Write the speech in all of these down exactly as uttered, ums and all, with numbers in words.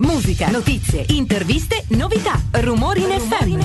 Musica, notizie, interviste, novità. Rumori in F M.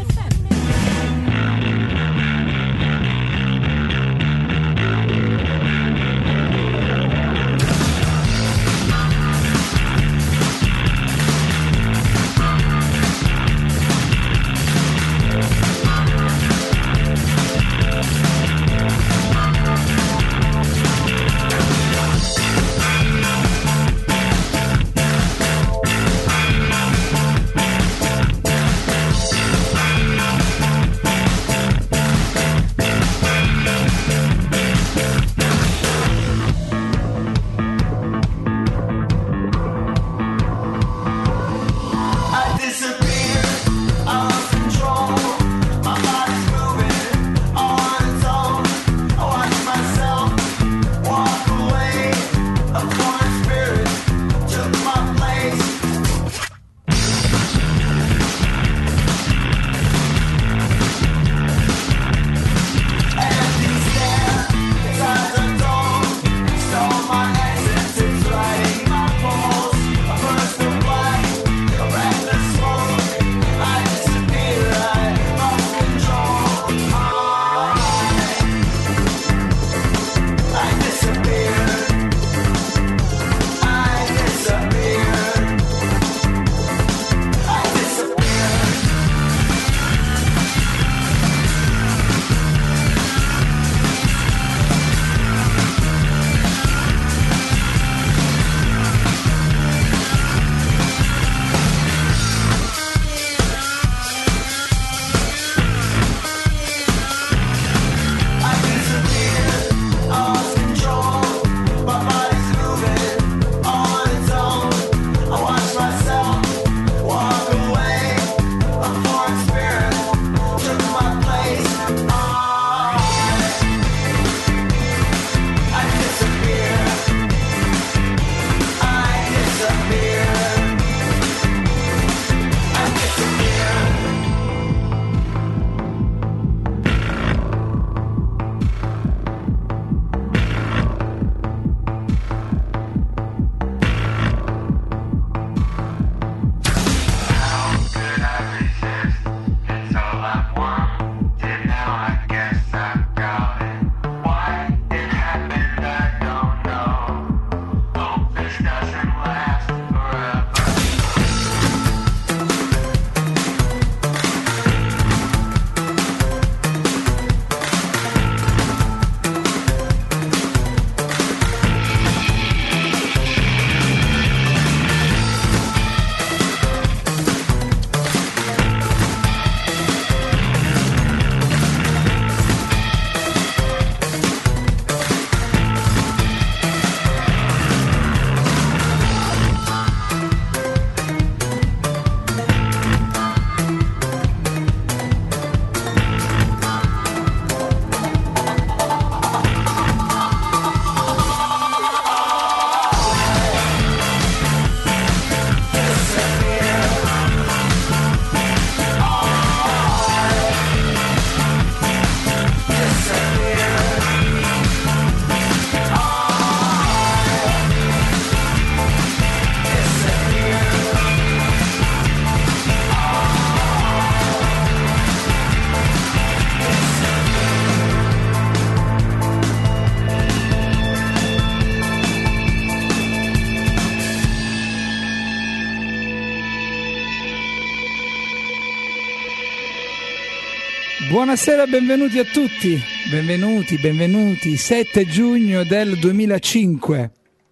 Buonasera e benvenuti a tutti, benvenuti, benvenuti, sette giugno del duemilacinque,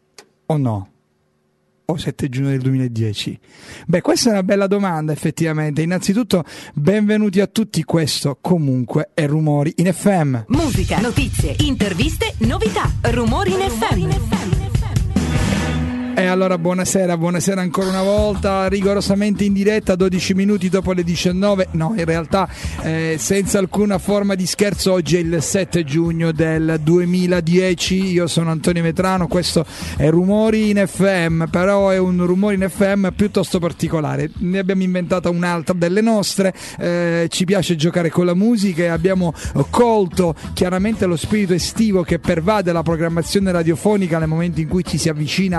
o no? O sette giugno del duemiladieci? Beh, questa è una bella domanda effettivamente. Innanzitutto, benvenuti a tutti, questo comunque è Rumori in F M. Musica, notizie, interviste, novità, Rumori in F M. E allora buonasera, buonasera ancora una volta, rigorosamente in diretta, dodici minuti dopo le diciannove, no in realtà eh, senza alcuna forma di scherzo, oggi è il sette giugno del duemiladieci, io sono Antonio Vetrano, questo è Rumori in F M, però è un Rumori in F M piuttosto particolare, ne abbiamo inventata un'altra delle nostre, eh, ci piace giocare con la musica e abbiamo colto chiaramente lo spirito estivo che pervade la programmazione radiofonica nel momento in cui ci si avvicina alla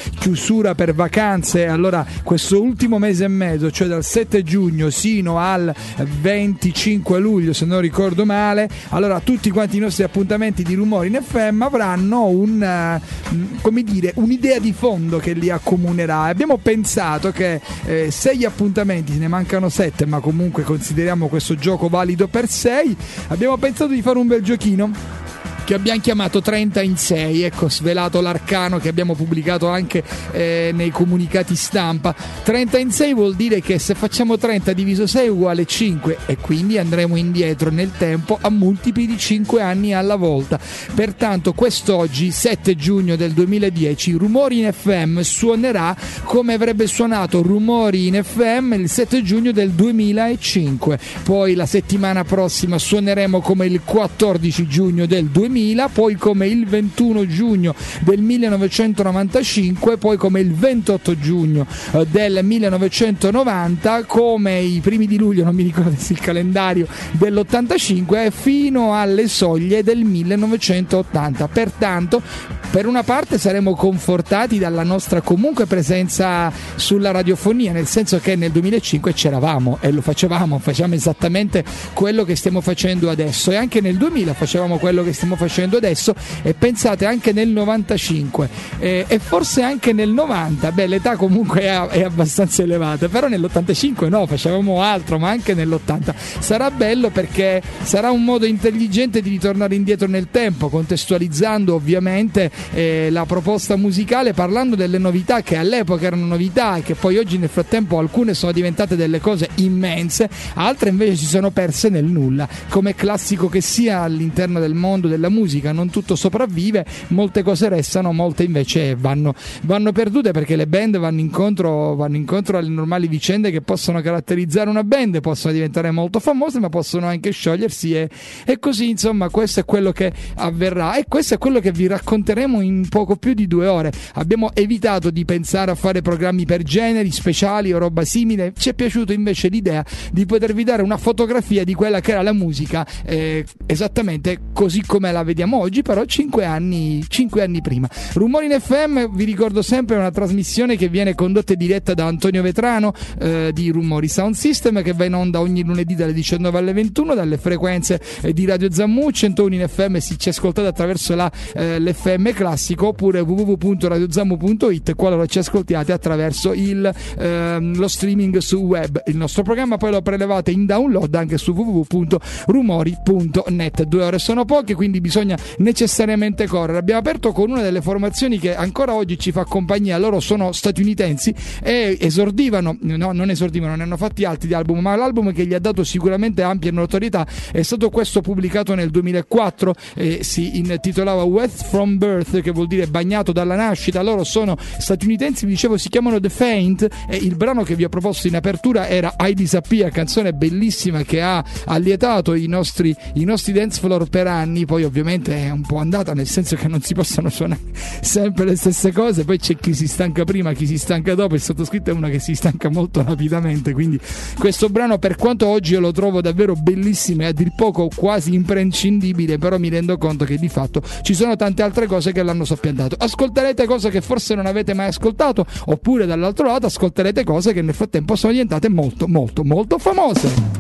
chiusura per vacanze. Allora questo ultimo mese e mezzo, cioè dal sette giugno sino al venticinque luglio, se non ricordo male, allora tutti quanti i nostri appuntamenti di Rumori in F M avranno un, come dire, un'idea di fondo che li accomunerà. Abbiamo pensato che eh, sei appuntamenti, ne mancano sette, ma comunque consideriamo questo gioco valido per sei. Abbiamo pensato di fare un bel giochino che abbiamo chiamato trenta in sei, ecco, svelato l'arcano che abbiamo pubblicato anche eh, nei comunicati stampa. Trenta in sei vuol dire che se facciamo trenta diviso sei è uguale cinque, e quindi andremo indietro nel tempo a multipli di cinque anni alla volta. Pertanto quest'oggi, sette giugno del duemiladieci, Rumori in F M suonerà come avrebbe suonato Rumori in F M il sette giugno del duemilacinque. Poi la settimana prossima suoneremo come il quattordici giugno del duemila, poi come il ventuno giugno del millenovecentonovantacinque, poi come il ventotto giugno del millenovecentonovanta, come i primi di luglio, non mi ricordo se il calendario, dell'ottantacinque, fino alle soglie del millenovecentottanta. Pertanto per una parte saremo confortati dalla nostra comunque presenza sulla radiofonia, nel senso che nel duemilacinque c'eravamo e lo facevamo, facciamo esattamente quello che stiamo facendo adesso, e anche nel duemila facevamo quello che stiamo facendo adesso, e pensate anche nel novantacinque eh, e forse anche nel novanta, beh l'età comunque è, è abbastanza elevata, però nell'ottantacinque no, facevamo altro, ma anche nell'ottanta. Sarà bello perché sarà un modo intelligente di ritornare indietro nel tempo, contestualizzando ovviamente eh, la proposta musicale, parlando delle novità che all'epoca erano novità e che poi oggi nel frattempo alcune sono diventate delle cose immense, altre invece si sono perse nel nulla. Come classico che sia all'interno del mondo della musica, non tutto sopravvive, molte cose restano, molte invece vanno, vanno perdute, perché le band vanno incontro, vanno incontro alle normali vicende che possono caratterizzare una band, possono diventare molto famose ma possono anche sciogliersi, e, e così insomma questo è quello che avverrà, e questo è quello che vi racconteremo in poco più di due ore. Abbiamo evitato di pensare a fare programmi per generi speciali o roba simile, ci è piaciuta invece l'idea di potervi dare una fotografia di quella che era la musica eh, esattamente così come la vediamo oggi, però cinque anni, cinque anni prima. Rumori in F M, vi ricordo sempre, è una trasmissione che viene condotta e diretta da Antonio Vetrano eh, di Rumori Sound System, che va in onda ogni lunedì dalle diciannove alle ventuno dalle frequenze eh, di Radio Zammu. centouno in F M si ci ascoltate attraverso la, eh, l'F M classico, oppure w w w punto radio zammu punto it qualora ci ascoltiate attraverso il, ehm, lo streaming su web. Il nostro programma poi lo prelevate in download anche su w w w punto rumori punto net. Due ore sono poche, quindi bisogna necessariamente correre. Abbiamo aperto con una delle formazioni che ancora oggi ci fa compagnia. Loro sono statunitensi e esordivano, no, non esordivano, ne hanno fatti altri di album, ma l'album che gli ha dato sicuramente ampia notorietà è stato questo pubblicato nel duemilaquattro, e si intitolava Wet from Birth, che vuol dire bagnato dalla nascita. Loro sono statunitensi, vi dicevo, si chiamano The Faint, e il brano che vi ho proposto in apertura era I Disappear, canzone bellissima che ha allietato i nostri, i nostri dance floor per anni. Poi ovviamente è un po' andata, nel senso che non si possono suonare sempre le stesse cose, poi c'è chi si stanca prima, chi si stanca dopo. Il sottoscritto è uno che si stanca molto rapidamente, quindi questo brano, per quanto oggi io lo trovo davvero bellissimo e a dir poco quasi imprescindibile, però mi rendo conto che di fatto ci sono tante altre cose che l'hanno soppiantato. Ascolterete cose che forse non avete mai ascoltato, oppure dall'altro lato ascolterete cose che nel frattempo sono diventate molto molto molto famose.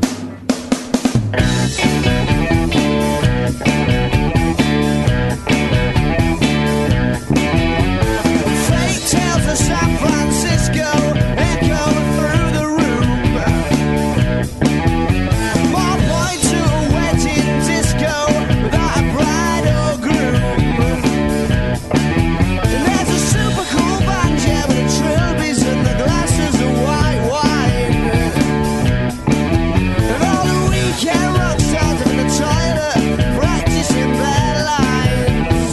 San Francisco echo through the room. More point to a wedding disco without a bride or groom. And there's a super cool banjo with the trilbies and the glasses of white wine. And all the weekend rock stars in the toilet practicing their lines.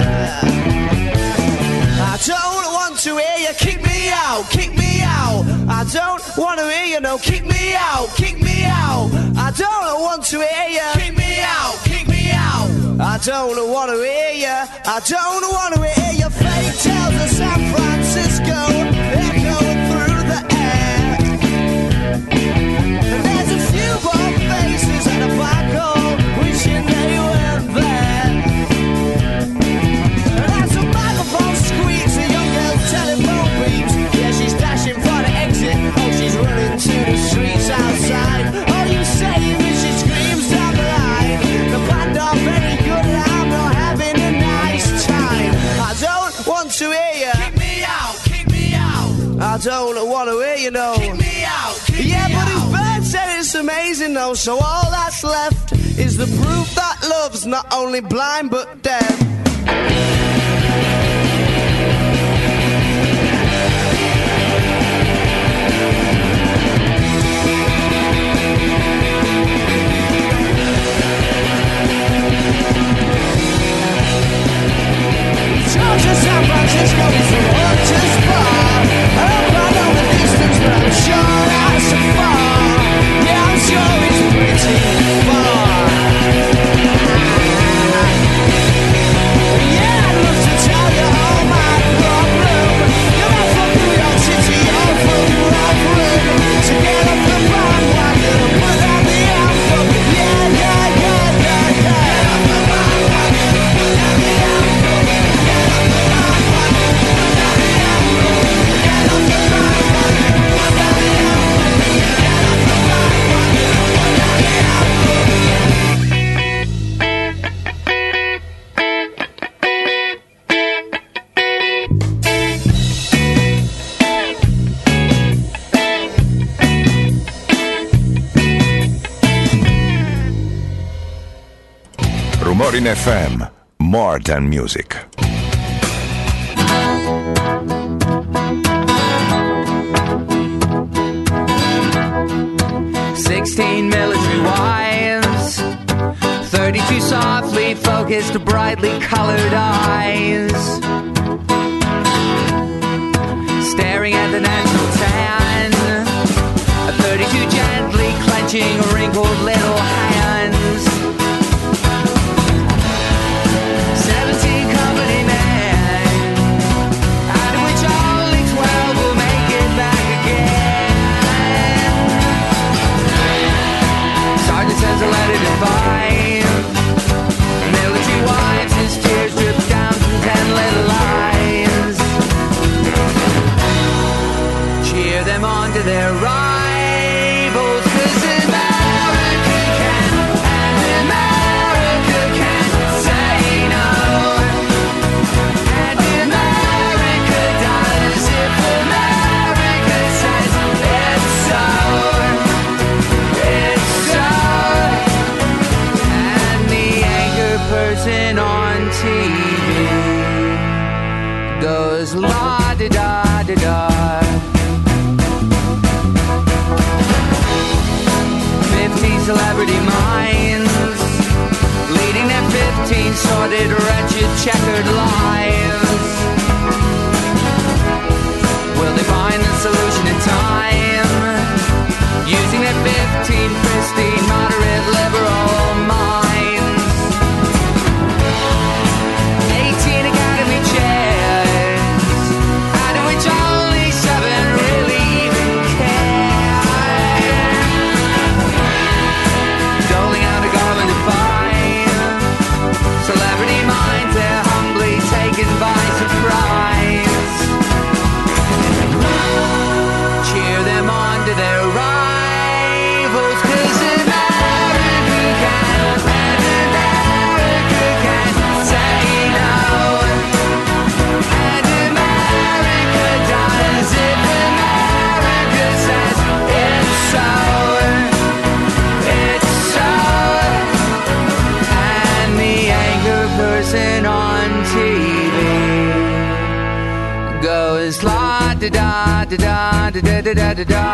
I don't want to hear you kick me out, kick me out. I don't want to hear you, no, kick me out, kick me out. I don't want to hear you kick me out, kick me out. I don't want to hear you, I don't want to hear your fake tales of San Francisco echoing through the air. And there's a few bald faces at the back hall wishing they weren't there. And as the microphone squeaks, a young girl telling don't wanna hear you know. Kick me out, kick yeah, me but out. His bird said it's amazing though, so all that's left is the proof that love's not only blind but deaf. To San Francisco from hook to Spa. I hope I know the distance, but I'm sure that's so far. Yeah, I'm sure it's pretty far. Yeah, I'd love to tell you all my problem. You're not from New York City, you're from Brooklyn. To get off the bandwagon and put down the anthem. Yeah, yeah, yeah, yeah, yeah. Get off the bandwagon and put down the anthem. Rumorin F M, more than music. Sixteen military wives, thirty-two softly focused, brightly colored eyes, staring at the natural tan, thirty-two gently clenching wrinkled little hands, seventeen company men, out of which only twelve will make it back again. Sergeant sends a letter to five military wives, his tears drip down from ten little eyes. Cheer them on to their rivals, 'cause America can, and America can say no, and America does if America says it's so, it's so. And the anchor person on T V goes la da da da da. Fifty celebrity minds, leading their fifteen sordid, wretched, checkered lives. Will they find the solution in time, using their fifteen pristine, moderate, liberal minds? Eighteen Academy chairs, out of which only seven really even care. Doling out a garland of fire, celebrity minds, they're humbly taken by surprise. Cheer them on to their rivals, 'cause America can, and America can say no, and America does if America says it's so, it's so. And the anchor person on T V goes la da da da da da da da da da,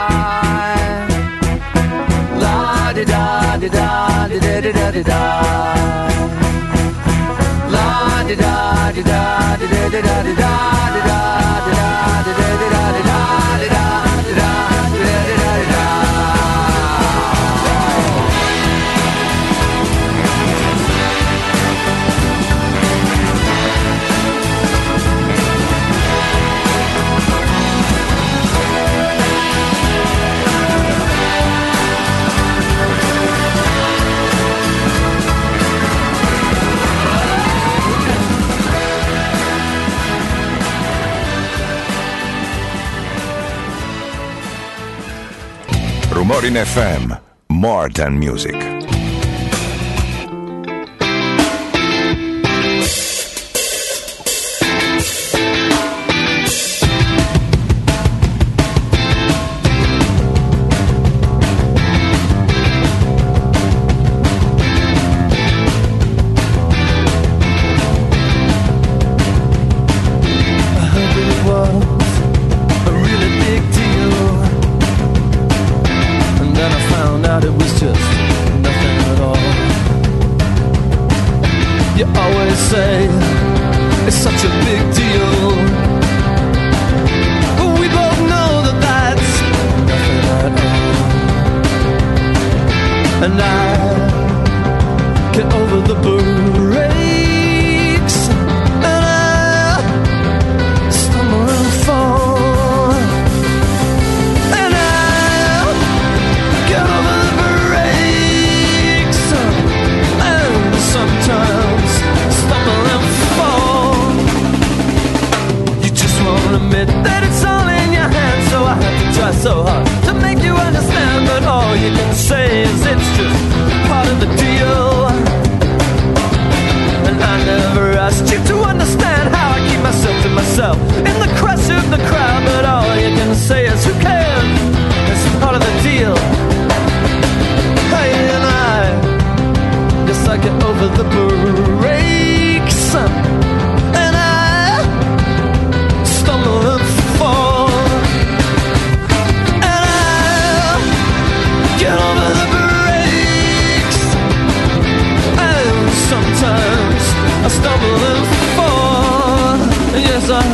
la da da da da da da da da da, la da da da da da da da da da da. Rumorin F M, more than music. out it was just nothing at all. You always say it's such a big deal, but we both know that that's nothing at all. And I get over the breaks, and I stumble and fall, and I get over the breaks, and sometimes stumble and fall. You just won't admit that it's all in your hands, so I have to try so hard to make you understand, but all you can say is it's just part of the deal. And I never asked you to understand how I keep myself to myself in the crush of the crowd, but all you can say is who cares, it's part of the deal. Hey, and I guess I get over the breaks, and I stumble and fall, and I get over the breaks, and sometimes I stumble and fall. Yes, I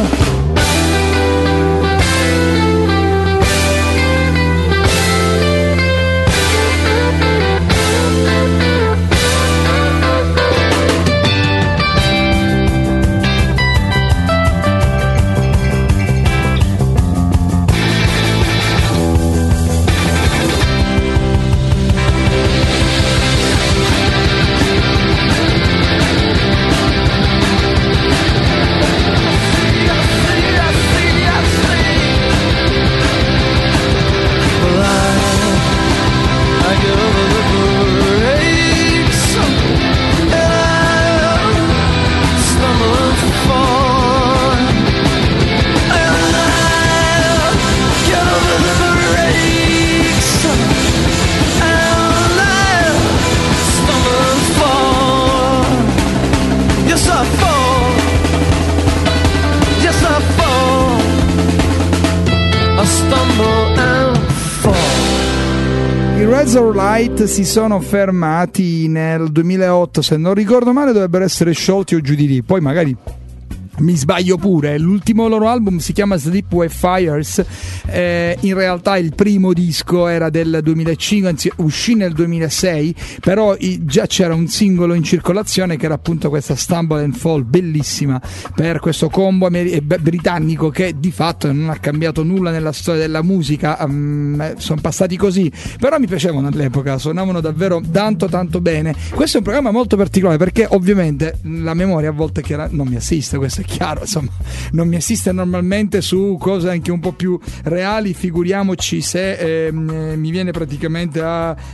Razorlight si sono fermati nel duemilaotto, se non ricordo male dovrebbero essere sciolti o giù di lì, poi magari mi sbaglio pure. L'ultimo loro album si chiama Sleep With Fires, eh, in realtà il primo disco era del duemilacinque, anzi uscì nel duemilasei, però i, già c'era un singolo in circolazione che era appunto questa Stumble and Fall, bellissima, per questo combo amer- britannico che di fatto non ha cambiato nulla nella storia della musica, um, sono passati così, però mi piacevano all'epoca, suonavano davvero tanto tanto bene. Questo è un programma molto particolare perché ovviamente la memoria a volte chiara, non mi assiste, questo è chiaro, insomma non mi assiste normalmente su cose anche un po' più reali, figuriamoci se eh, mi viene praticamente a, a,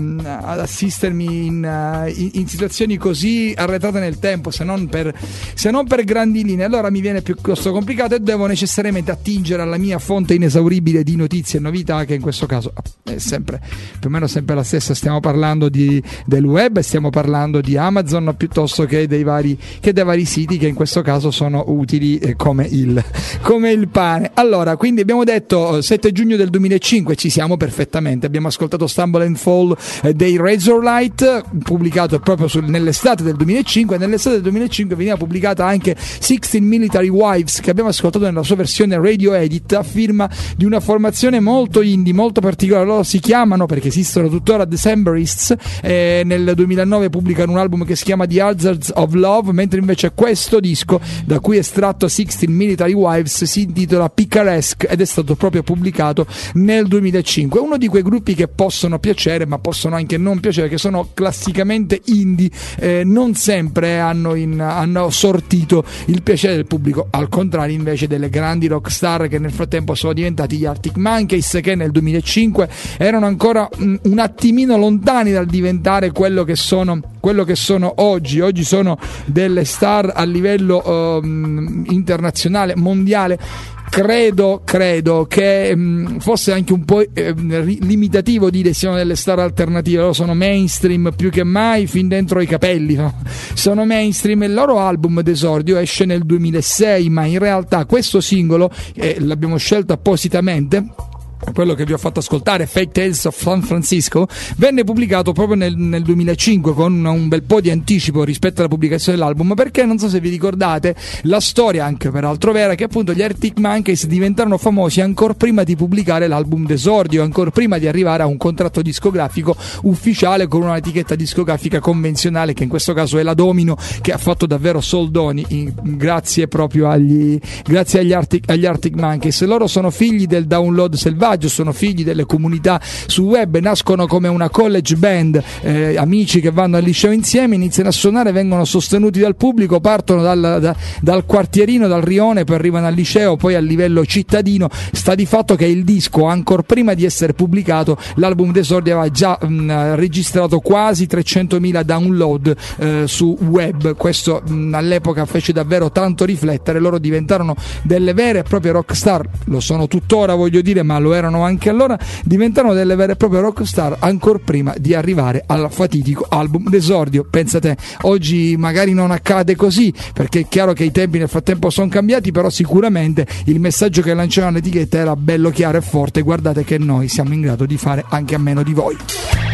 ad assistermi in, in, in situazioni così arretrate nel tempo, se non per se non per grandi linee, allora mi viene piuttosto complicato e devo necessariamente attingere alla mia fonte inesauribile di notizie e novità, che in questo caso è sempre più o meno sempre la stessa. Stiamo parlando di, del web, stiamo parlando di Amazon piuttosto che dei vari, che dei vari siti che in questo caso sono utili eh, come, il, come il pane. Allora, quindi abbiamo detto sette giugno del duemilacinque, ci siamo perfettamente, abbiamo ascoltato Stumble and Fall eh, dei Razorlight, pubblicato proprio sul, nell'estate del duemilacinque. Nell'estate del duemilacinque veniva pubblicata anche sixteen Military Wives, che abbiamo ascoltato nella sua versione radio edit a firma di una formazione molto indie, molto particolare. Loro si chiamano, perché esistono tuttora, Decemberists, eh, nel duemilanove pubblicano un album che si chiama The Hazards of Love, mentre invece questo disco da cui è estratto sixteen Military Wives si intitola Picaresque ed è stato proprio pubblicato nel duemilacinque. Uno di quei gruppi che possono piacere ma possono anche non piacere, che sono classicamente indie, eh, non sempre hanno, in, hanno sortito il piacere del pubblico, al contrario invece delle grandi rockstar che nel frattempo sono diventati gli Arctic Monkeys, che nel duemilacinque erano ancora un, un attimino lontani dal diventare quello che sono quello che sono oggi. Oggi sono delle star a livello um, internazionale, mondiale. Credo, credo che mh, fosse anche un po' eh, limitativo dire siano delle star alternative. Loro sono mainstream più che mai, fin dentro i capelli, no? Sono mainstream. Il loro album d'esordio esce nel duemilasei, ma in realtà questo singolo eh, l'abbiamo scelto appositamente quello che vi ho fatto ascoltare, Fake Tales of San Francisco, venne pubblicato proprio nel, nel duemilacinque con un, un bel po' di anticipo rispetto alla pubblicazione dell'album, perché non so se vi ricordate la storia, anche peraltro vera, che appunto gli Arctic Monkeys diventarono famosi ancora prima di pubblicare l'album d'esordio, ancora prima di arrivare a un contratto discografico ufficiale con un'etichetta discografica convenzionale, che in questo caso è la Domino, che ha fatto davvero soldoni in, grazie proprio agli, grazie agli Arctic, agli Arctic Monkeys. Loro sono figli del download selvaggio, sono figli delle comunità su web, nascono come una college band, eh, amici che vanno al liceo insieme, iniziano a suonare, vengono sostenuti dal pubblico, partono dal, da, dal quartierino, dal rione, poi arrivano al liceo, poi a livello cittadino. Sta di fatto che il disco, ancora prima di essere pubblicato, l'album d'esordio aveva già mh, registrato quasi trecentomila download eh, su web. Questo mh, all'epoca fece davvero tanto riflettere. Loro diventarono delle vere e proprie rockstar, lo sono tuttora, voglio dire, ma lo erano anche allora, diventarono delle vere e proprie rockstar ancora prima di arrivare al fatidico album d'esordio. Pensate, oggi magari non accade così, perché è chiaro che i tempi nel frattempo sono cambiati, però sicuramente il messaggio che lanciavano l'etichetta era bello chiaro e forte: guardate che noi siamo in grado di fare anche a meno di voi.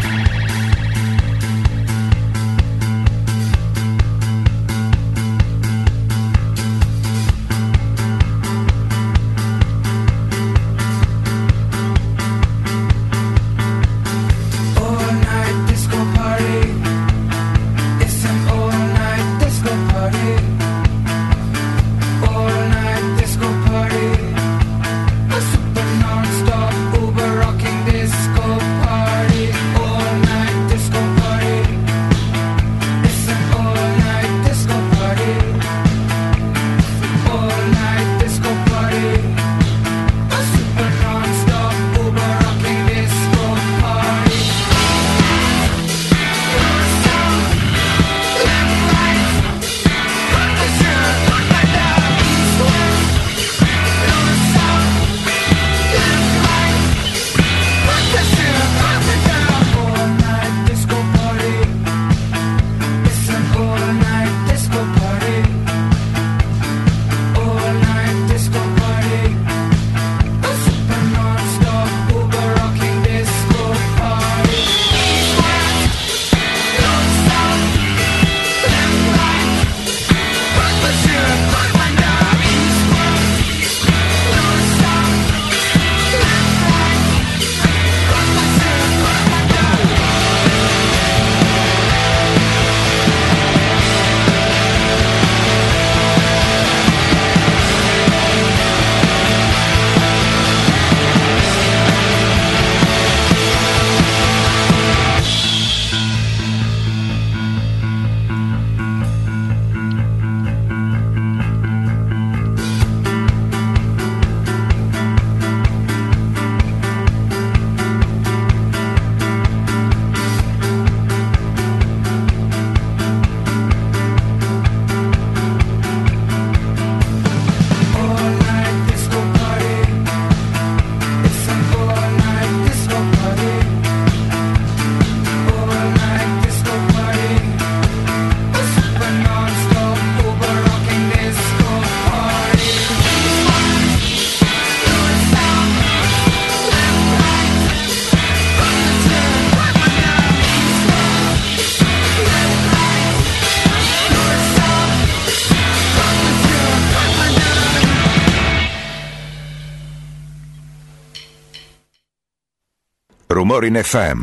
Rumori in F M.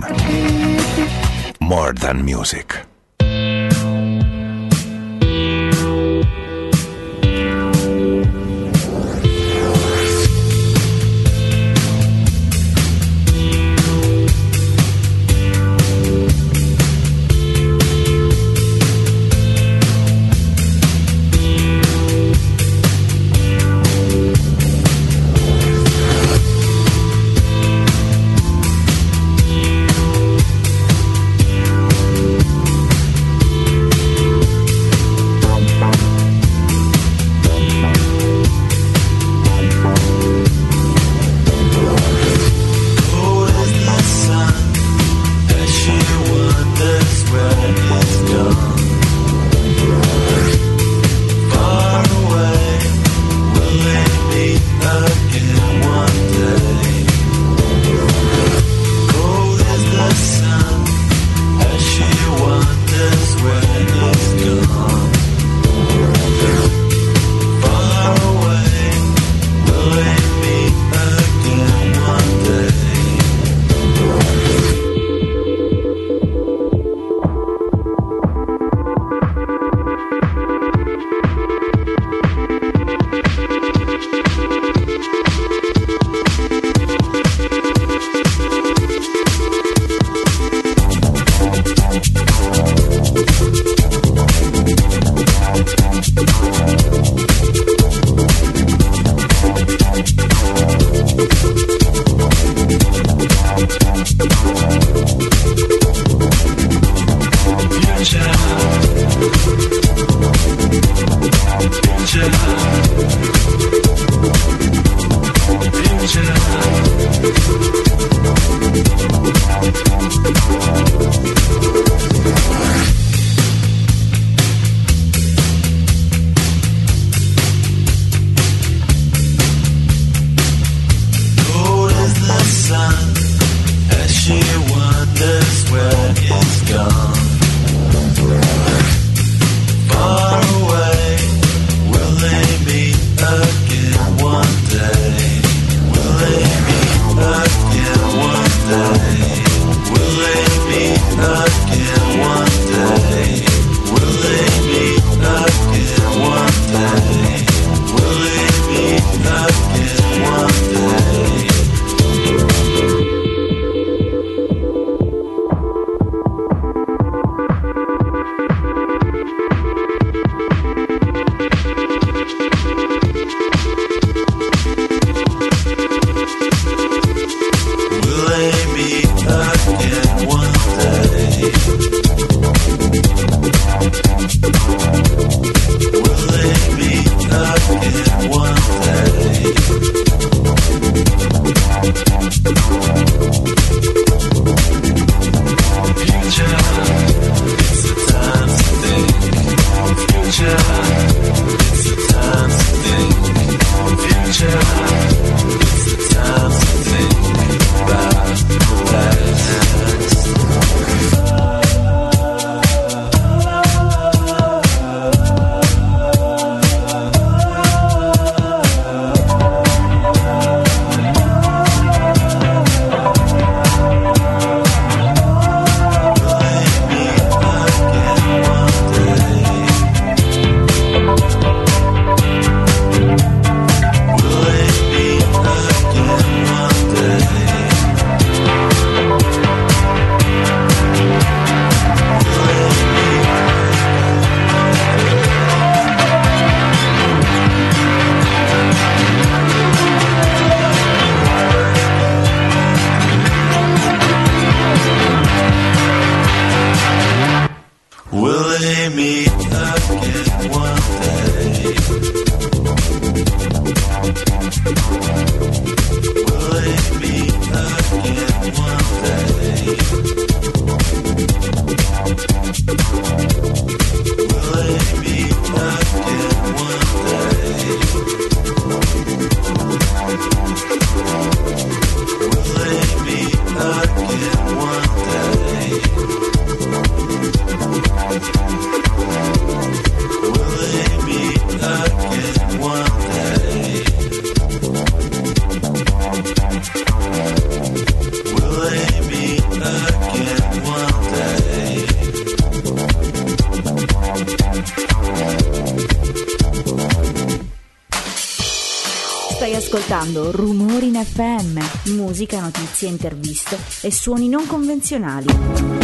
More than music. ascoltando Rumori in F M, musica, notizie, interviste e suoni non convenzionali.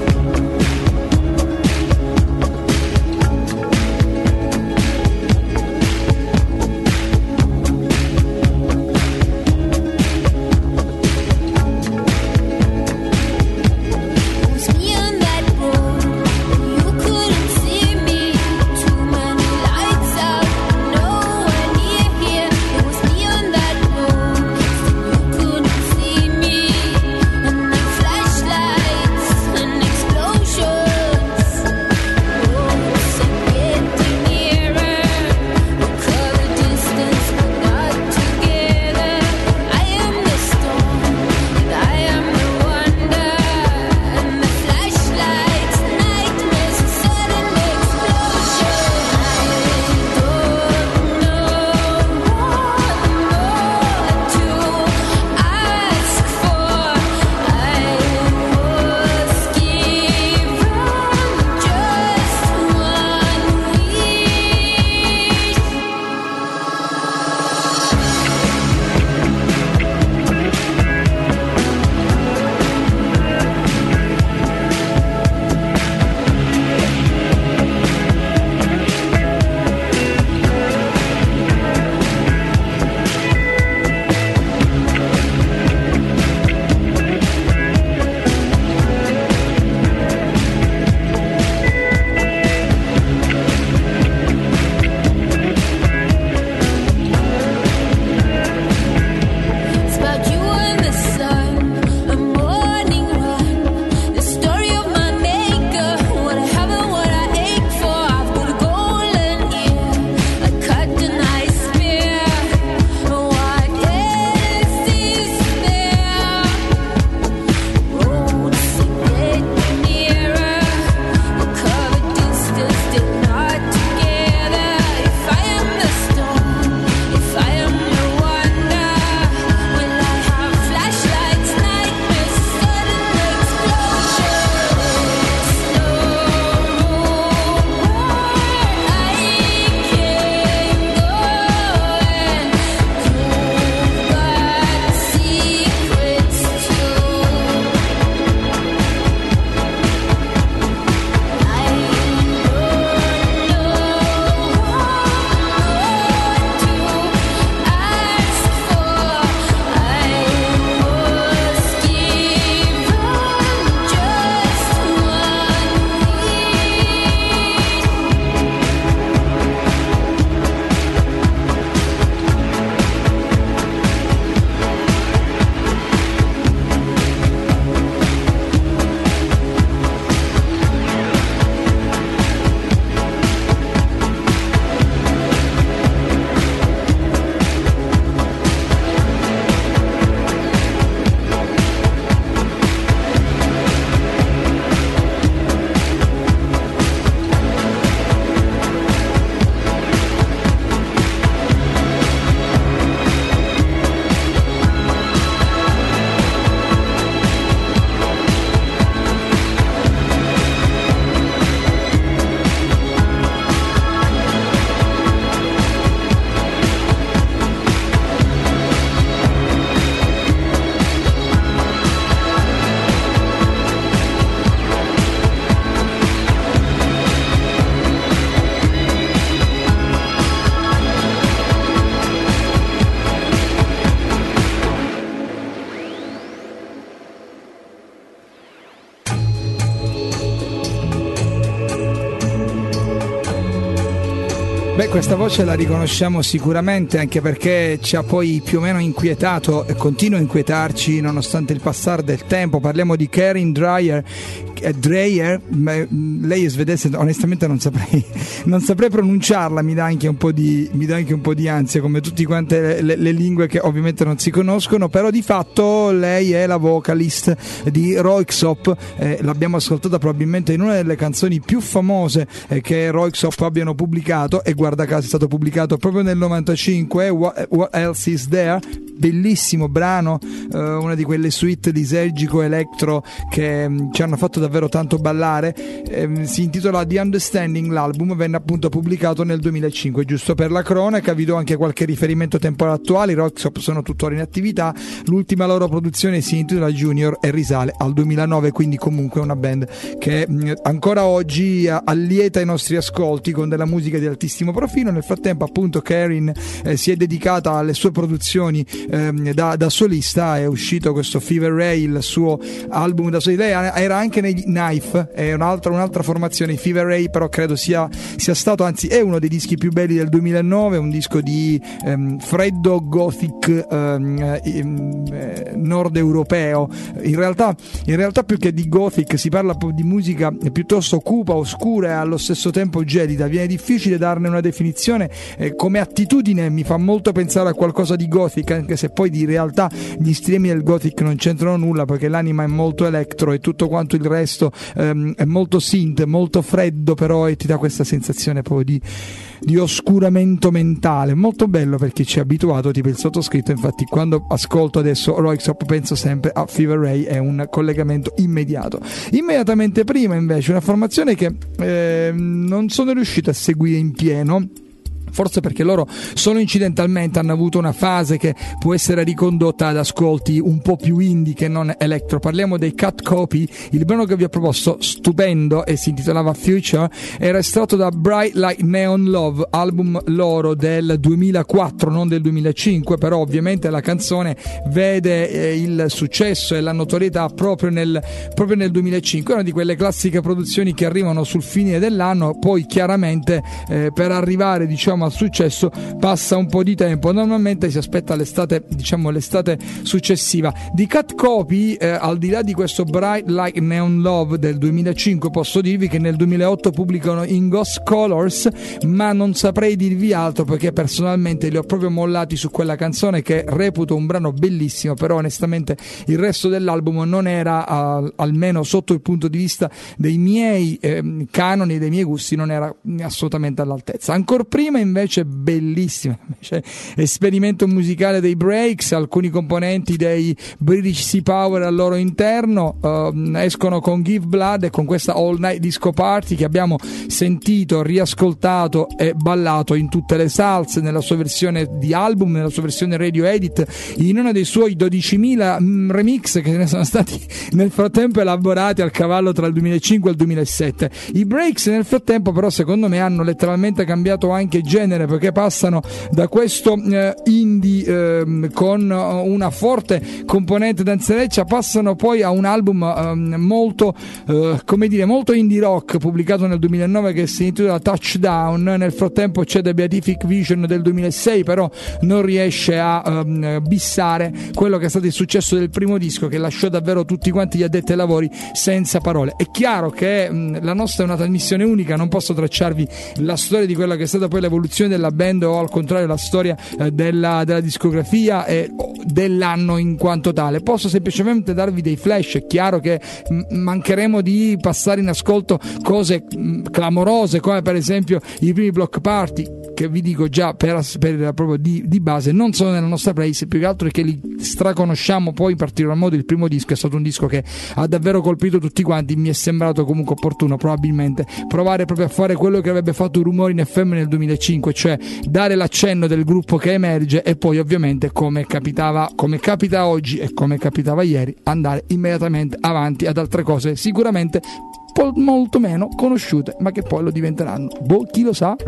Beh, questa voce la riconosciamo sicuramente, anche perché ci ha poi più o meno inquietato e continua a inquietarci nonostante il passare del tempo. Parliamo di Karin Dreyer. Dreyer, lei è svedese, onestamente non saprei, non saprei pronunciarla, mi dà anche un po' di, mi dà anche un po' di ansia, come tutte quante le, le lingue che ovviamente non si conoscono, però di fatto lei è la vocalist di Röyksopp, eh, l'abbiamo ascoltata probabilmente in una delle canzoni più famose eh, che Röyksopp abbiano pubblicato, e guarda caso è stato pubblicato proprio nel novantacinque, What, What Else Is There, bellissimo brano, eh, una di quelle suite lisergico electro che mh, ci hanno fatto davvero davvero tanto ballare. Eh, si intitola The Understanding, l'album venne appunto pubblicato nel duemilacinque. Giusto per la cronaca vi do anche qualche riferimento temporale attuale. I Roxop sono tuttora in attività, l'ultima loro produzione si intitola Junior e risale al duemilanove, quindi comunque una band che mh, ancora oggi a, allieta i nostri ascolti con della musica di altissimo profilo. Nel frattempo appunto Karin eh, si è dedicata alle sue produzioni ehm, da, da solista. È uscito questo Fever Ray, il suo album da solista. Lei era anche nei Knife, è un'altra, un'altra formazione. Fever Ray però credo sia, sia stato, anzi è uno dei dischi più belli del duemilanove, un disco di ehm, freddo gothic ehm, eh, nord europeo. In realtà, in realtà più che di gothic si parla di musica piuttosto cupa, oscura e allo stesso tempo gelida. Viene difficile darne una definizione. Eh, come attitudine mi fa molto pensare a qualcosa di gothic, anche se poi di realtà gli stremi del gothic non c'entrano nulla, perché l'anima è molto electro e tutto quanto il resto ehm, è molto synth, molto freddo, però e ti dà questa sensazione proprio di, di oscuramento mentale, molto bello per chi ci è abituato, tipo il sottoscritto. Infatti quando ascolto adesso Roixop penso sempre a Fever Ray, è un collegamento immediato. Immediatamente prima invece una formazione che eh, non sono riuscito a seguire in pieno, forse perché loro solo incidentalmente hanno avuto una fase che può essere ricondotta ad ascolti un po' più indie che non electro. Parliamo dei Cut Copy. Il brano che vi ho proposto, stupendo, e si intitolava Future, era estratto da Bright Like Neon Love, album loro del duemilaquattro, non del duemilacinque, però ovviamente la canzone vede eh, il successo e la notorietà proprio nel, proprio nel duemilacinque. È una di quelle classiche produzioni che arrivano sul fine dell'anno, poi chiaramente eh, per arrivare diciamo al successo passa un po' di tempo, normalmente si aspetta l'estate, diciamo l'estate successiva. Di Cut Copy, eh, al di là di questo Bright Like Neon Love del duemilacinque, posso dirvi che nel duemilaotto pubblicano In Ghost Colors, ma non saprei dirvi altro perché personalmente li ho proprio mollati su quella canzone, che reputo un brano bellissimo, però onestamente il resto dell'album non era, uh, almeno sotto il punto di vista dei miei eh, canoni e dei miei gusti, non era assolutamente all'altezza. Ancora prima invece bellissima, invece, esperimento musicale dei Breaks, alcuni componenti dei British Sea Power al loro interno uh, escono con Give Blood e con questa All Night Disco Party che abbiamo sentito, riascoltato e ballato in tutte le salse, nella sua versione di album, nella sua versione radio edit, in uno dei suoi dodicimila mm, remix che ne sono stati nel frattempo elaborati al cavallo tra il duemilacinque e il duemilasette. I Breaks nel frattempo però secondo me hanno letteralmente cambiato anche genere, perché passano da questo eh, indie eh, con una forte componente danzereccia, passano poi a un album eh, molto eh, come dire molto indie rock pubblicato nel duemilanove che si intitola Touchdown. Nel frattempo c'è The Beatific Vision del duemilasei, però non riesce a eh, bissare quello che è stato il successo del primo disco, che lasciò davvero tutti quanti gli addetti ai lavori senza parole. È chiaro che mh, la nostra è una trasmissione unica, non posso tracciarvi la storia di quella che è stata poi l'evoluzione della band o al contrario la storia eh, della, della discografia e dell'anno in quanto tale. Posso semplicemente darvi dei flash. È chiaro che m- mancheremo di passare in ascolto cose m- clamorose come per esempio i primi Block Party, che vi dico già per, per proprio di, di base non sono nella nostra playlist, più che altro è che li straconosciamo. Poi in particolar modo il primo disco è stato un disco che ha davvero colpito tutti quanti. Mi è sembrato comunque opportuno probabilmente provare proprio a fare quello che avrebbe fatto Rumori in F M nel duemilacinque, cioè dare l'accenno del gruppo che emerge e poi ovviamente, come capitava, come capita oggi e come capitava ieri, andare immediatamente avanti ad altre cose sicuramente po- molto meno conosciute, ma che poi lo diventeranno. Boh, chi lo sa?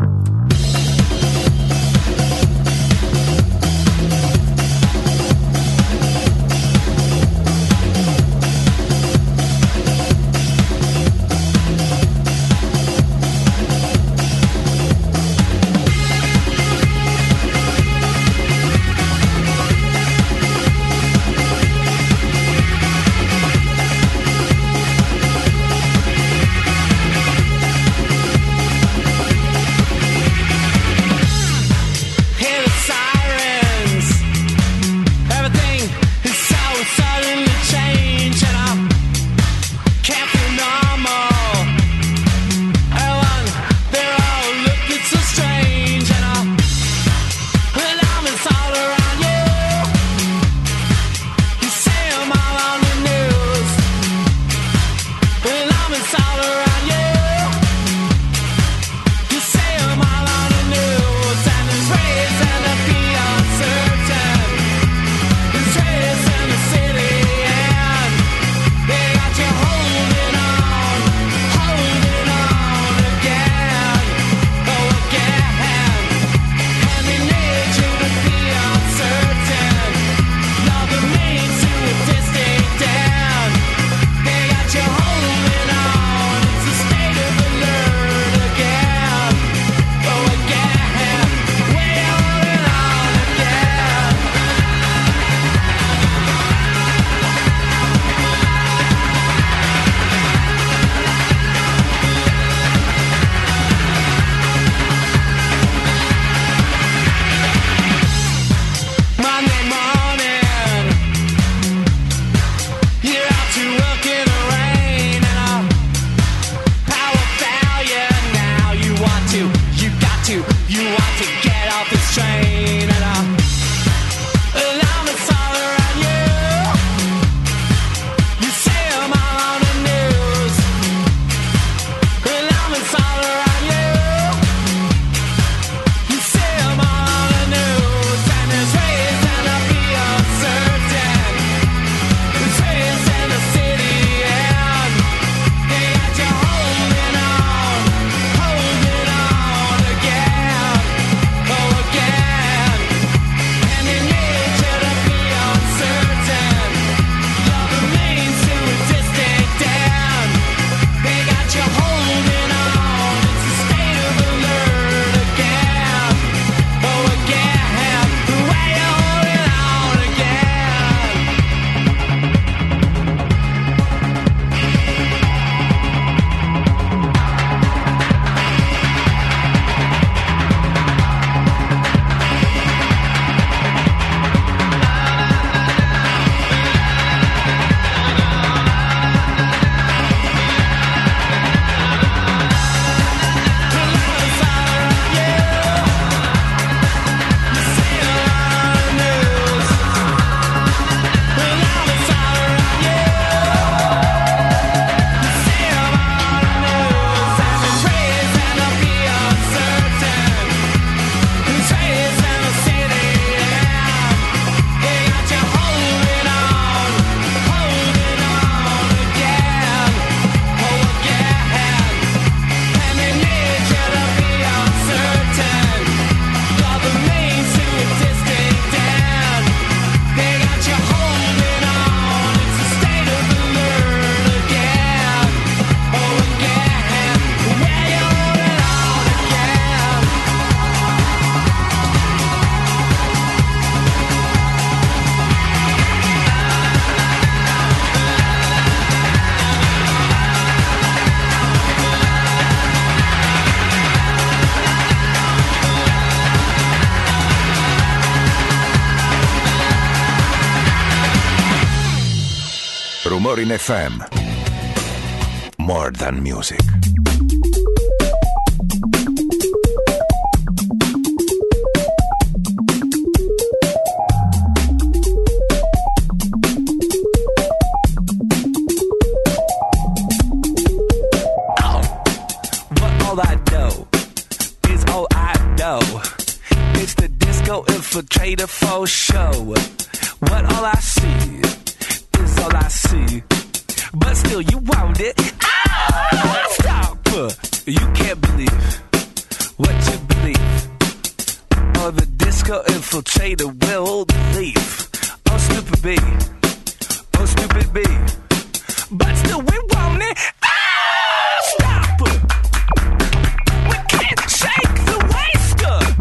Rumori in F M. More than music. Infiltrator for show. What all I see is all I see. But still you want it. Ah, stop. You can't believe what you believe. Or the disco infiltrator will leave. Oh stupid B. Oh stupid B. But still we want it. Ah, stop. We can't shake the waster.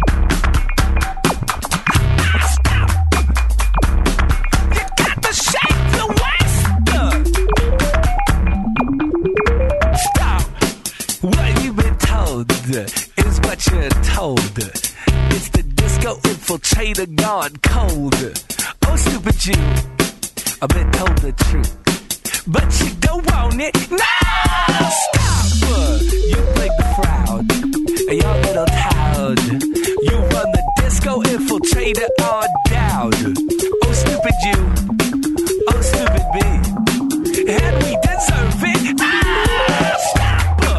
Is what you're told. It's the disco infiltrator gone cold. Oh, stupid you, I've been told the truth, but you don't want it. No, stop. You break the crowd, your little town. You run the disco infiltrator on down. Oh, stupid you, oh, stupid me, and we deserve it. Ah, stop.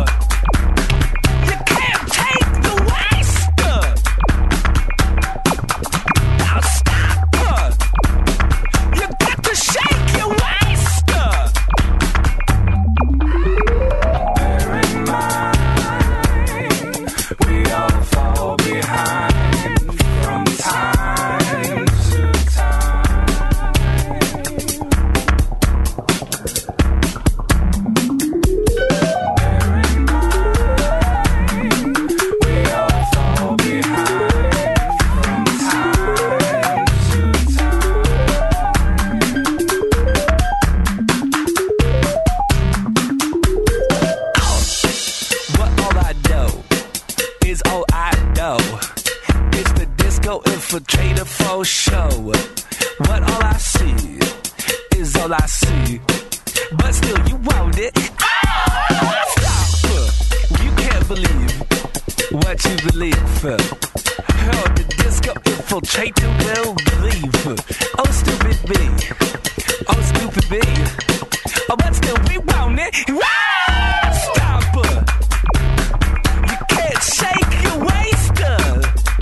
Infiltrator for show. What all I see is all I see. But still you want it. Ah, stop. You can't believe what you believe. Oh, the disco infiltrator will leave. Oh, stupid B. Oh, stupid B. Oh, but still we want it. Ah, stop. You can't shake your waster.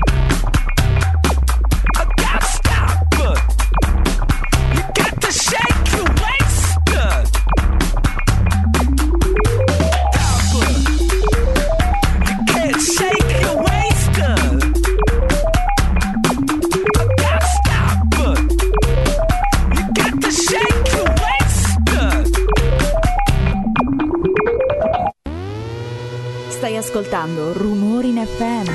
Stai ascoltando Rumori in F M.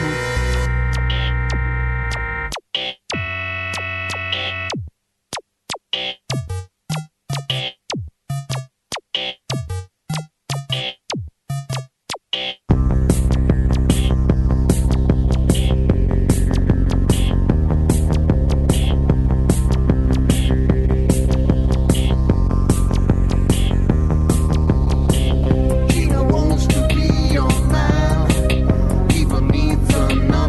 Wants to be your man, even needs a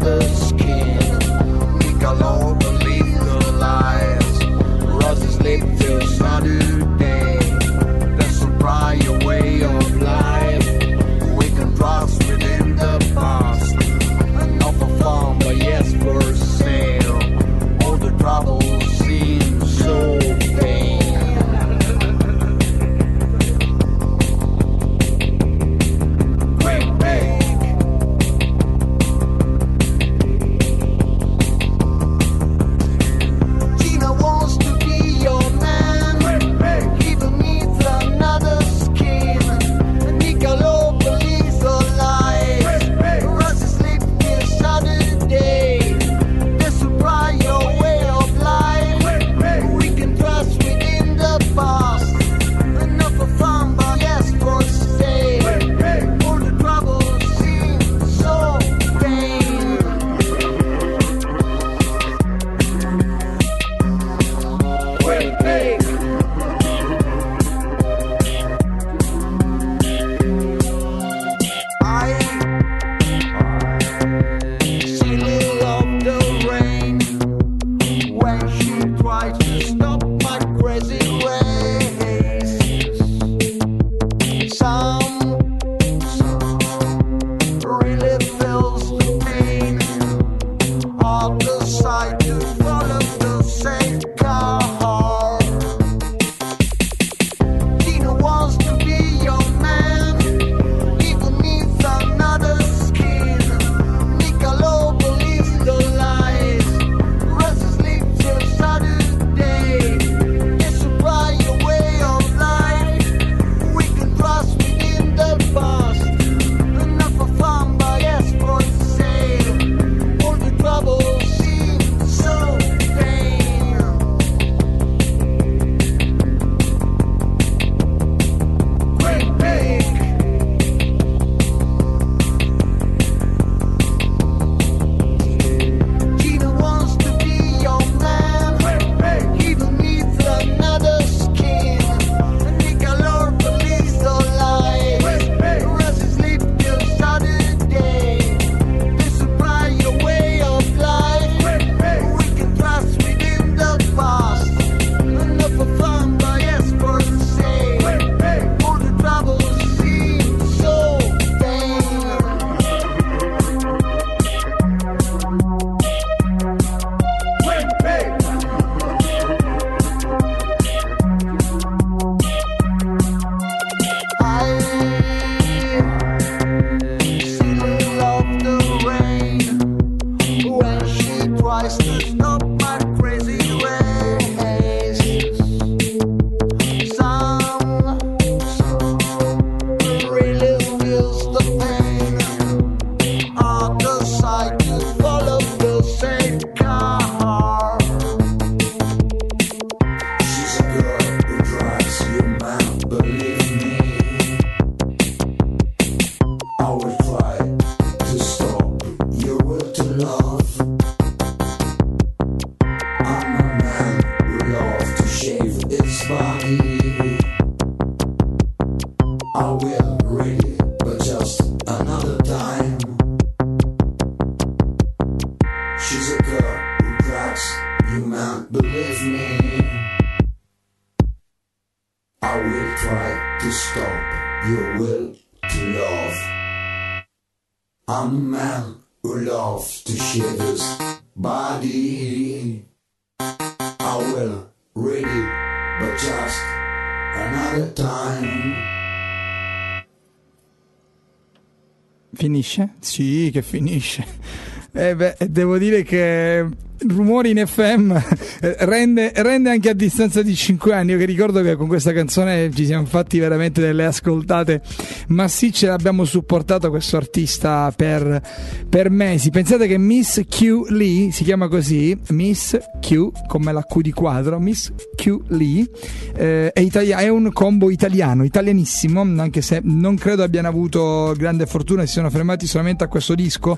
I will read it, but just another time. She's a girl who cracks, you man, believe me. I will try to stop your will to love. I'm a man who loves to shave his body. I will read it, but just another time. Finisce? Sì, che finisce. Eh beh, devo dire che Rumori in F M rende, rende anche a distanza di cinque anni. Io che ricordo che con questa canzone ci siamo fatti veramente delle ascoltate massicce, l'abbiamo supportato questo artista per, per mesi. Pensate che Miss Q Lee si chiama così, Miss Q come la Q di quadro, Miss Q Lee, eh, è, italia- è un combo italiano, italianissimo, anche se non credo abbiano avuto grande fortuna, si sono fermati solamente a questo disco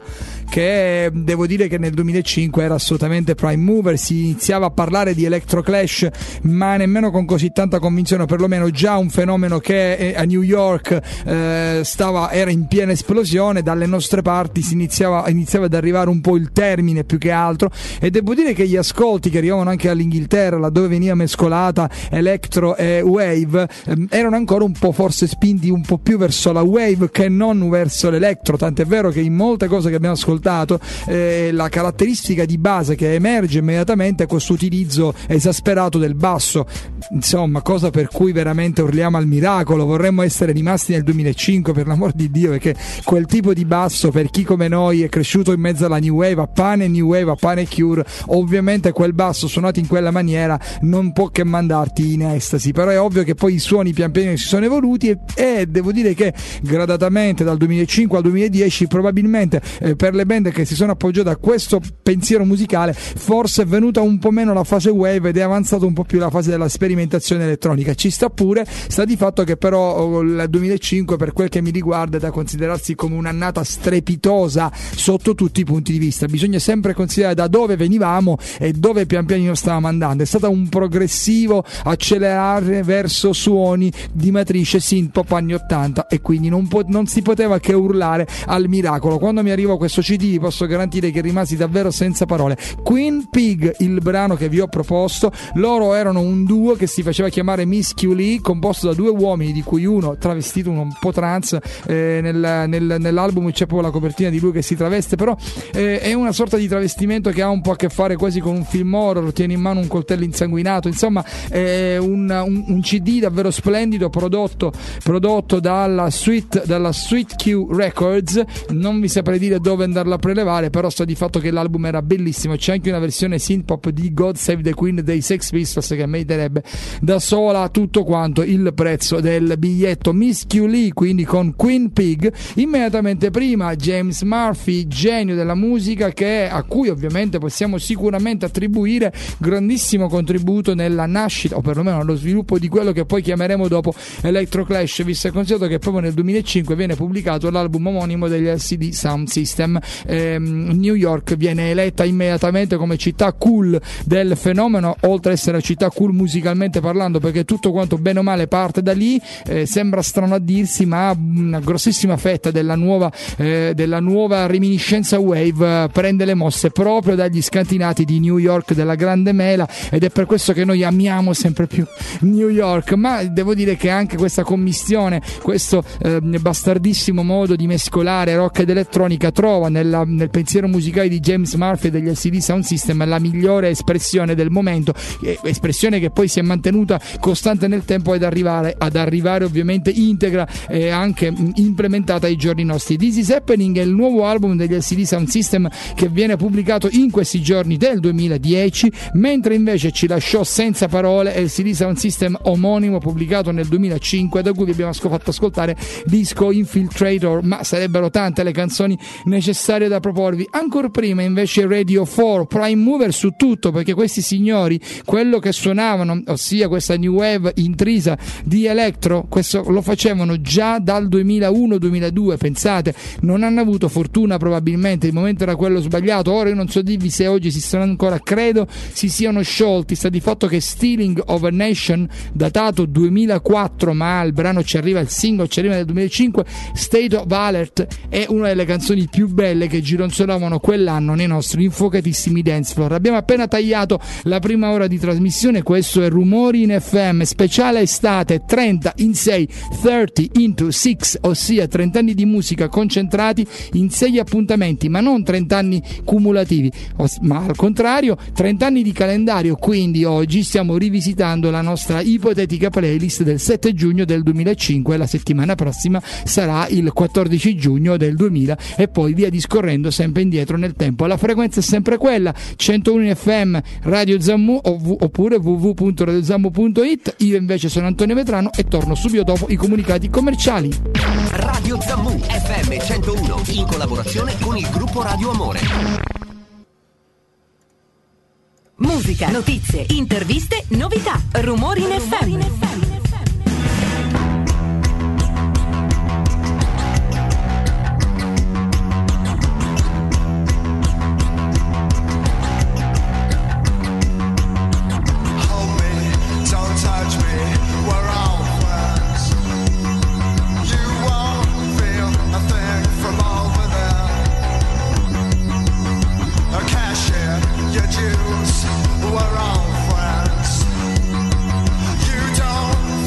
che devo dire che nel duemilacinque era assolutamente prime mover. Si iniziava a parlare di Electro Clash, ma nemmeno con così tanta convinzione, perlomeno già un fenomeno che a New York eh, stava, era in piena esplosione. Dalle nostre parti si iniziava, iniziava ad arrivare un po' il termine più che altro, e devo dire che gli ascolti che arrivavano anche dall'Inghilterra, laddove veniva mescolata electro e wave, eh, erano ancora un po' forse spinti un po' più verso la wave che non verso l'electro, tant'è vero che in molte cose che abbiamo ascoltato eh, la caratteristica di base che emerge immediatamente è questo utilizzo esasperato del basso, insomma, cosa per cui veramente urliamo al miracolo. Vorremmo essere rimasti nel duemilacinque, per l'amor di Dio, perché quel tipo di basso, per chi come noi è cresciuto in mezzo alla new wave, a pane new wave, a pane Cure, ovviamente quel basso suonato in quella maniera non può che mandarti in estasi. Però è ovvio che poi i suoni pian piano si sono evoluti e, e devo dire che gradatamente dal duemilacinque al duemiladieci probabilmente eh, per le band che si sono appoggiate a questo pensiero musicale forse è venuta un po' meno la fase wave ed è avanzata un po' più la fase della sperimentazione elettronica. Ci sta pure, sta di fatto che però il duemilacinque per quel che mi riguarda è da considerarsi come un'annata strepitosa sotto tutti i punti di vista. Bisogna sempre considerare da dove venivamo e dove pian pianino stavamo andando. È stato un progressivo accelerare verso suoni di matrice synth pop anni ottanta, e quindi non, po- non si poteva che urlare al miracolo. Quando mi arrivò questo C D vi posso garantire che rimasi davvero senza parole. Queen Pig, il brano che vi ho proposto, loro erano un duo che si faceva chiamare Miss Q Lee, composto da due uomini di cui uno travestito, uno un po' trans, eh, nel, nel, nell'album c'è proprio la copertina di lui che si traveste, però eh, è una sorta di travestimento che ha un po' a che fare quasi con un film horror, tiene in mano un coltello insanguinato, insomma è un, un, un C D davvero splendido, prodotto, prodotto dalla Sweet, dalla Sweet Q Records. Non vi saprei dire dove andarla a prelevare, però sta di fatto che l'album era bellissimo. C'è anche una versione synth pop di God Save the Queen dei Sex Pistols che meriterebbe da sola tutto quanto il prezzo del biglietto. Miss Q Lee quindi con Queen Pig. Immediatamente prima James Murphy, genio della musica, che a cui ovviamente possiamo sicuramente attribuire grandissimo contributo nella nascita o perlomeno nello sviluppo di quello che poi chiameremo dopo Electro Clash, visto e considerato che proprio nel duemilacinque viene pubblicato l'album omonimo degli L C D Sound System. ehm, New York viene eletta immediatamente come città cool del fenomeno, oltre ad essere città cool musicalmente parlando, perché tutto quanto bene o male parte da lì. Eh, sembra strano a dirsi, ma una grossissima fetta della nuova, eh, della nuova reminiscenza wave eh, prende le mosse proprio dagli scantinati di New York, della grande mela, ed è per questo che noi amiamo sempre più New York. Ma devo dire che anche questa commistione, questo eh, bastardissimo modo di mescolare rock ed elettronica trova nella, nel pensiero musicale di James Murphy e degli L C D Sound System la migliore espressione del momento, espressione che poi si è mantenuta costante nel tempo ed arrivare ad arrivare ovviamente integra e anche implementata ai giorni nostri. This Is Happening è il nuovo album degli L C D Sound System che viene pubblicato in questi giorni del duemiladieci, mentre invece ci lasciò senza parole L C D Sound System omonimo pubblicato nel duemilacinque, da cui vi abbiamo fatto ascoltare Disco Infiltrator, ma sarebbero tante le canzoni necessarie da proporvi. Ancora prima invece Radio quattro loro, prime mover su tutto, perché questi signori quello che suonavano, ossia questa new wave intrisa di electro, questo lo facevano già dal duemilauno duemiladue. Pensate, non hanno avuto fortuna, probabilmente il momento era quello sbagliato. Ora io non so dirvi se oggi si stanno ancora, credo si siano sciolti. Sta di fatto che Stealing of a Nation, datato duemilaquattro, ma il brano ci arriva, il singolo ci arriva nel duemilacinque, State of Alert è una delle canzoni più belle che gironzolavano quell'anno nei nostri infuocatissimi dance floor. Abbiamo appena tagliato la prima ora di trasmissione, questo è Rumori in F M, speciale estate trenta in sei, trenta into sei, ossia trenta anni di musica concentrati in sei appuntamenti, ma non trenta anni cumulativi, ma al contrario trenta anni di calendario. Quindi oggi stiamo rivisitando la nostra ipotetica playlist del sette giugno del duemilacinque, la settimana prossima sarà il quattordici giugno del duemila e poi via discorrendo sempre indietro nel tempo. La frequenza è sempre quella, centouno F M Radio Zammu oppure w w w punto radio zammu punto it. Io invece sono Antonio Vetrano e torno subito dopo i comunicati commerciali. Radio Zammu F M centouno in collaborazione con il gruppo Radio Amore. Musica, notizie, interviste, novità. Rumori in F M. We're all friends. You don't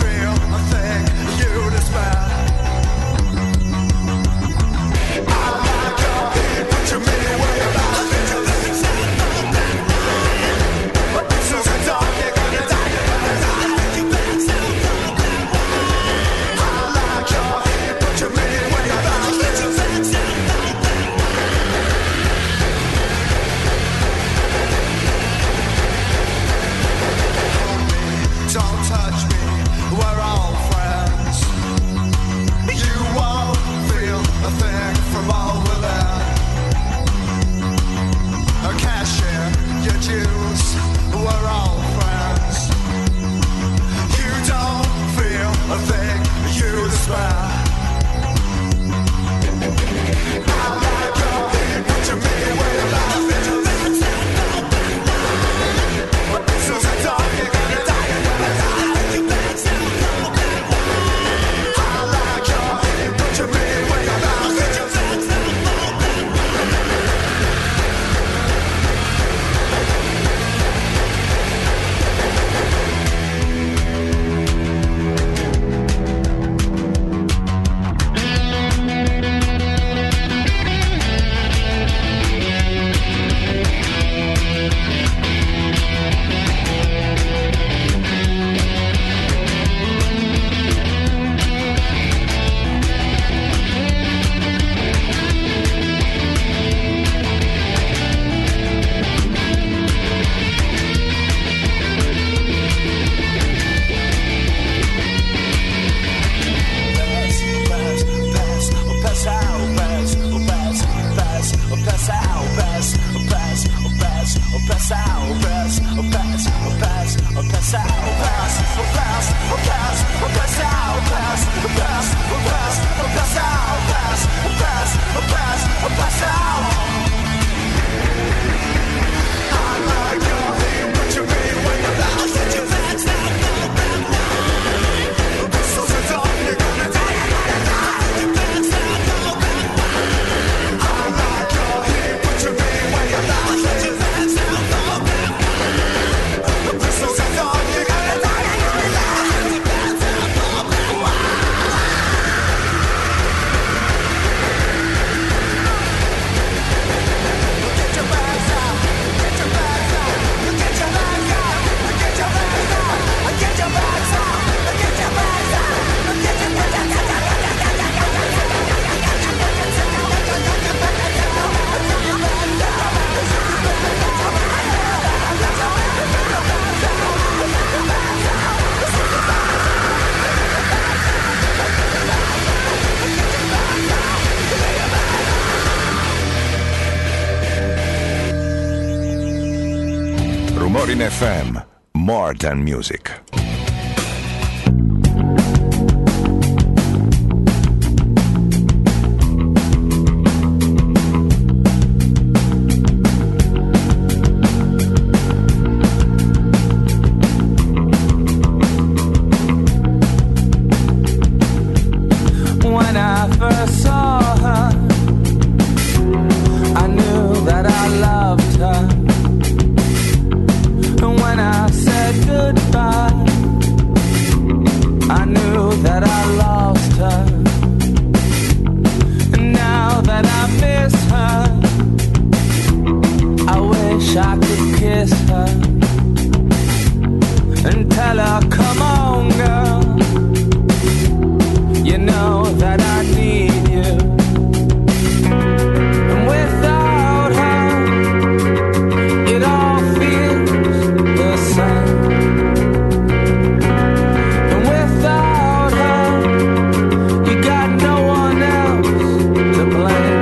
F M, more than music. When I first saw her, I knew that I loved her. And when I said goodbye, I knew that I lost her. And now that I miss her, I wish I could kiss her and tell her, come on girl, you know that I need you. And without her, it all feels the same. And without her, you got no one else to blame.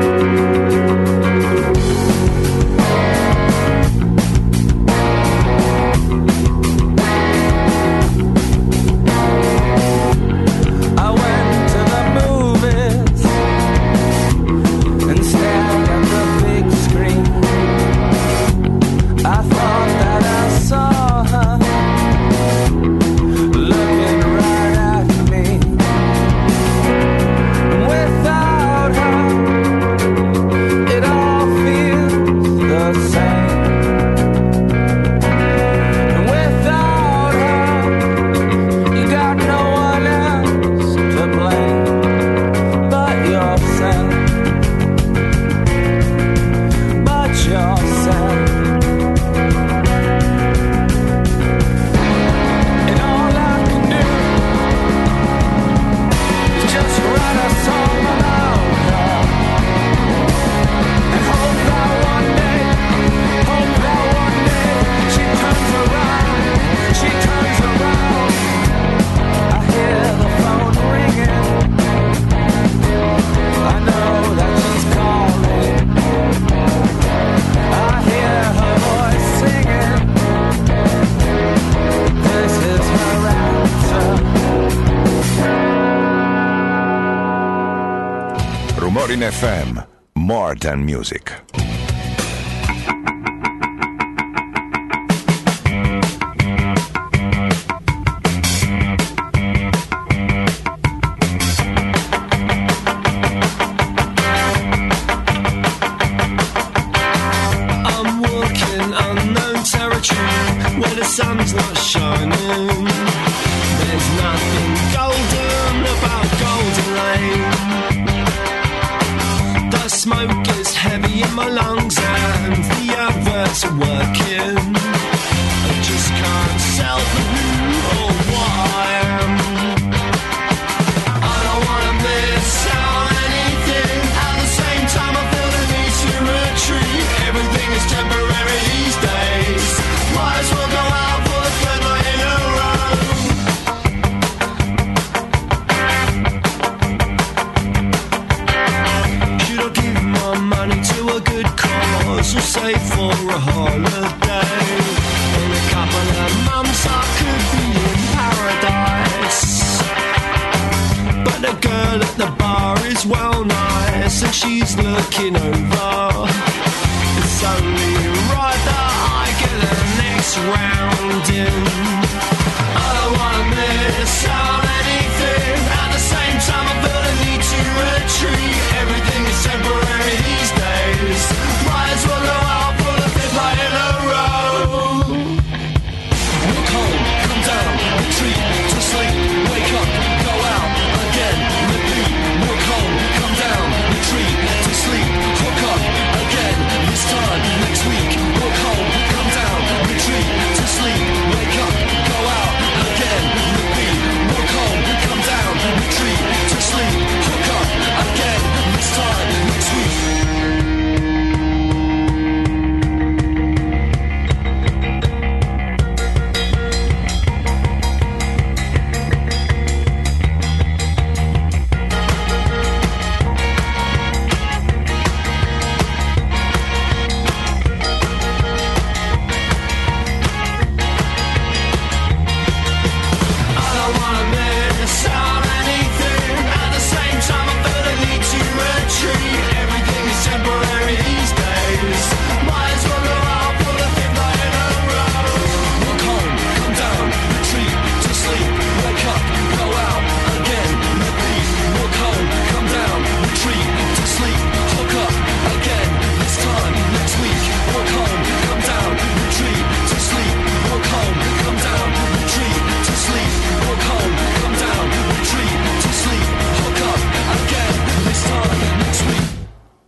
I went to the movies and stared at the big screen. I thought that I saw her looking right at me. And without her, it all feels the same. And without her, you got no one else to blame but yourself, but yourself. And all I can do is just write a song about her and hope that one day, hope that one day she turns around, she turns around. I hear the phone ringing, I know that she's calling. I hear her voice singing, this is her answer. Rumorin F M, more than music. I'm walking unknown territory where the sun's not shining. There's nothing golden about Golden Lane. The smoke is heavy in my lungs and the adverts are working. I just can't sell the who or what I am. I don't wanna miss out on anything. At the same time I feel the need to retreat. Everything is temporary these days. Might as well go out for the third night in a row. Should I give my money to a good cause or save for a holiday? In a couple of months I could be in paradise. But the girl at the bar is well nice and she's looking over. It's only right that I get the next round in. I don't wanna miss out on anything. At the same time I feel the need to retreat. Everything is temporary these days. Might as well go out for the fifth night in a row. Walk home, come down, retreat, to sleep, wake up, go out, again, repeat. Walk home, come down, retreat, to sleep, hook up, again, this time, next week. Walk home, come down, retreat, to sleep, wake up, go out, again, repeat. Walk home,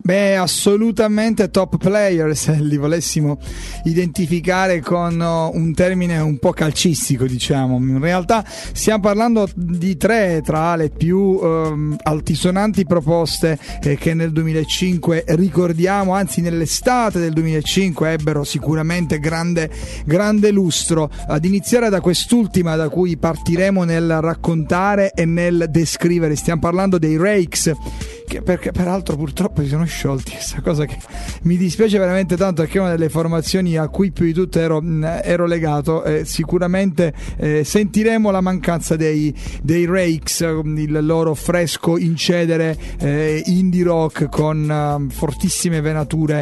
Beh, assolutamente top player, se li volessimo identificare con un termine un po' calcistico, diciamo. In realtà stiamo parlando di tre tra le più ehm, altisonanti proposte eh, che nel duemilacinque ricordiamo, anzi nell'estate del duemilacinque ebbero sicuramente grande, grande lustro, ad iniziare da quest'ultima da cui partiremo nel raccontare e nel descrivere. Stiamo parlando dei Rakes, che perché peraltro purtroppo si sono sciolti, questa cosa che mi dispiace veramente tanto, perché è una delle formazioni a cui più di tutte ero, ero legato. Eh, sicuramente eh, sentiremo la mancanza dei, dei Rakes, il loro fresco incedere eh, indie rock con uh, fortissime venature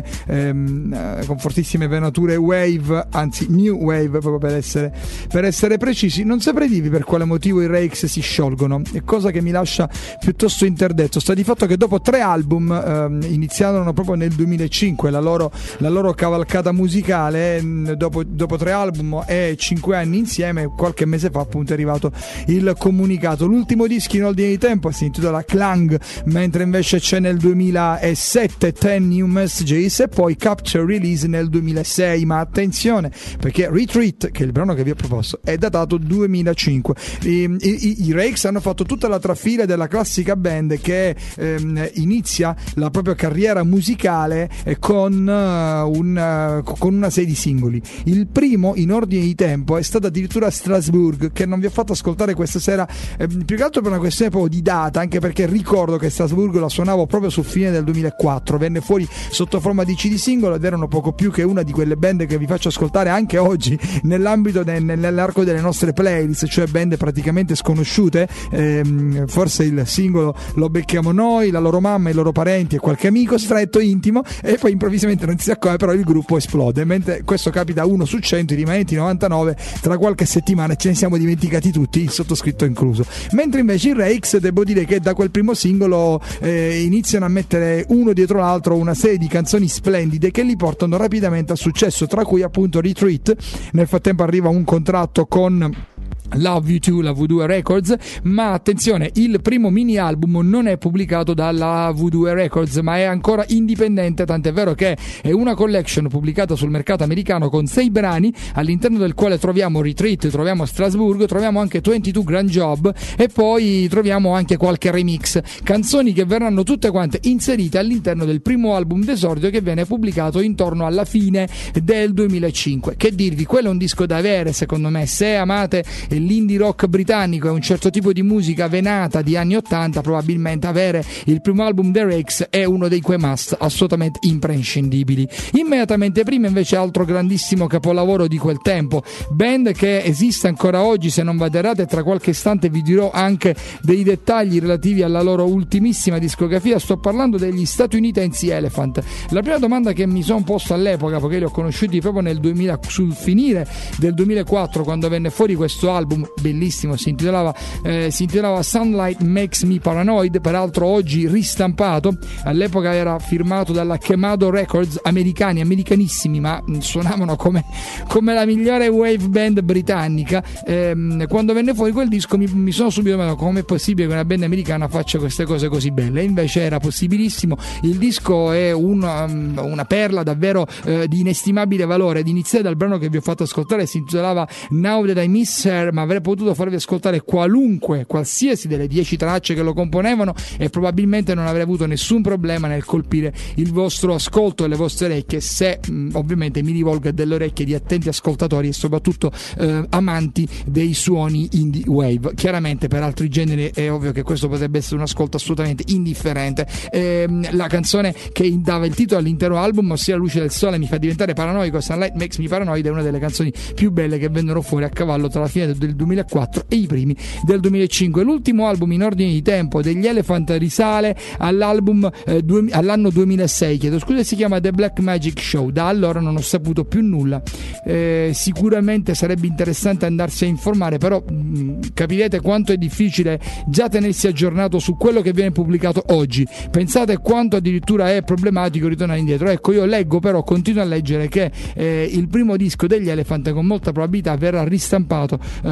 ehm, con fortissime venature wave, anzi new wave proprio per essere, per essere precisi. Non saprei dirvi per quale motivo i Rakes si sciolgono, è cosa che mi lascia piuttosto interdetto. Sta di fatto che dopo tre album eh, iniziarono proprio nel duemilacinque la loro, la loro cavalcata musicale, dopo, dopo tre album e cinque anni insieme, qualche mese fa appunto è arrivato il comunicato. L'ultimo disco in ordine di tempo si intitola Clang, mentre invece c'è nel duemilasette Ten New Messages e poi Capture Release nel duemilasei. Ma attenzione, perché Retreat, che è il brano che vi ho proposto, è datato duemilacinque. I, i, i Rakes hanno fatto tutta la trafila della classica band che ehm, inizia la propria carriera musicale con, uh, un, uh, con una serie di singoli. Il primo in ordine di tempo è stato addirittura Strasbourg, che non vi ho fatto ascoltare questa sera, eh, più che altro per una questione proprio di data, anche perché ricordo che Strasbourg la suonavo proprio sul fine del duemilaquattro, venne fuori sotto forma di C D singolo ed erano poco più che una di quelle band che vi faccio ascoltare anche oggi nell'ambito de, nell'arco delle nostre playlist, cioè band praticamente sconosciute. Eh, forse il singolo lo becchiamo noi, la loro mamma, i loro parenti e qualche amico stretto, intimo, e poi improvvisamente non si accorge, però il gruppo esplode. Mentre questo capita a uno su cento, i rimanenti novantanove tra qualche settimana ce ne siamo dimenticati tutti, il sottoscritto incluso. Mentre invece i Rakes, devo dire che da quel primo singolo eh, iniziano a mettere uno dietro l'altro una serie di canzoni splendide che li portano rapidamente al successo, tra cui appunto Retreat. Nel frattempo arriva un contratto con Love You Too, la V due Records, ma attenzione, il primo mini album non è pubblicato dalla V due Records ma è ancora indipendente, tant'è vero che è una collection pubblicata sul mercato americano con sei brani, all'interno del quale troviamo Retreat, troviamo Strasbourg, troviamo anche ventidue Grand Job e poi troviamo anche qualche remix, canzoni che verranno tutte quante inserite all'interno del primo album d'esordio che viene pubblicato intorno alla fine del duemilacinque. Che dirvi, quello è un disco da avere secondo me, se amate l'indie rock britannico e un certo tipo di musica venata di anni ottanta, probabilmente avere il primo album dei Rakes è uno dei quei must assolutamente imprescindibili. Immediatamente prima invece altro grandissimo capolavoro di quel tempo, band che esiste ancora oggi se non vado errato, e tra qualche istante vi dirò anche dei dettagli relativi alla loro ultimissima discografia. Sto parlando degli statunitensi Elephant. La prima domanda che mi sono posto all'epoca, perché li ho conosciuti proprio nel duemila, sul finire del duemilaquattro, quando venne fuori questo album bellissimo, si intitolava, eh, si intitolava Sunlight Makes Me Paranoid, peraltro oggi ristampato, all'epoca era firmato dalla Quemado Records, americani, americanissimi, ma suonavano come, come la migliore wave band britannica. Eh, quando venne fuori quel disco mi, mi sono subito detto come è possibile che una band americana faccia queste cose così belle, e invece era possibilissimo. Il disco è una, una perla davvero eh, di inestimabile valore, ed iniziare dal brano che vi ho fatto ascoltare, si intitolava Now That I Miss Her, ma avrei potuto farvi ascoltare qualunque, qualsiasi delle dieci tracce che lo componevano e probabilmente non avrei avuto nessun problema nel colpire il vostro ascolto e le vostre orecchie, se mh, ovviamente mi rivolgo a delle orecchie di attenti ascoltatori e soprattutto eh, amanti dei suoni indie wave. Chiaramente per altri generi è ovvio che questo potrebbe essere un ascolto assolutamente indifferente. Eh, la canzone che dava il titolo all'intero album, ossia Luce del Sole mi fa diventare paranoico, Sunlight Makes Me Paranoid, è una delle canzoni più belle che vennero fuori a cavallo tra la fine del duemilaquattro e i primi del duemilacinque. L'ultimo album in ordine di tempo degli Elephant risale all'album eh, due, all'anno duemilasei, chiedo scusa, si chiama The Black Magic Show. Da allora non ho saputo più nulla. Eh, sicuramente sarebbe interessante andarsi a informare, però mh, capirete quanto è difficile già tenersi aggiornato su quello che viene pubblicato oggi. Pensate quanto addirittura è problematico ritornare indietro. Ecco, io leggo, però continuo a leggere che eh, il primo disco degli Elephant con molta probabilità verrà ristampato eh,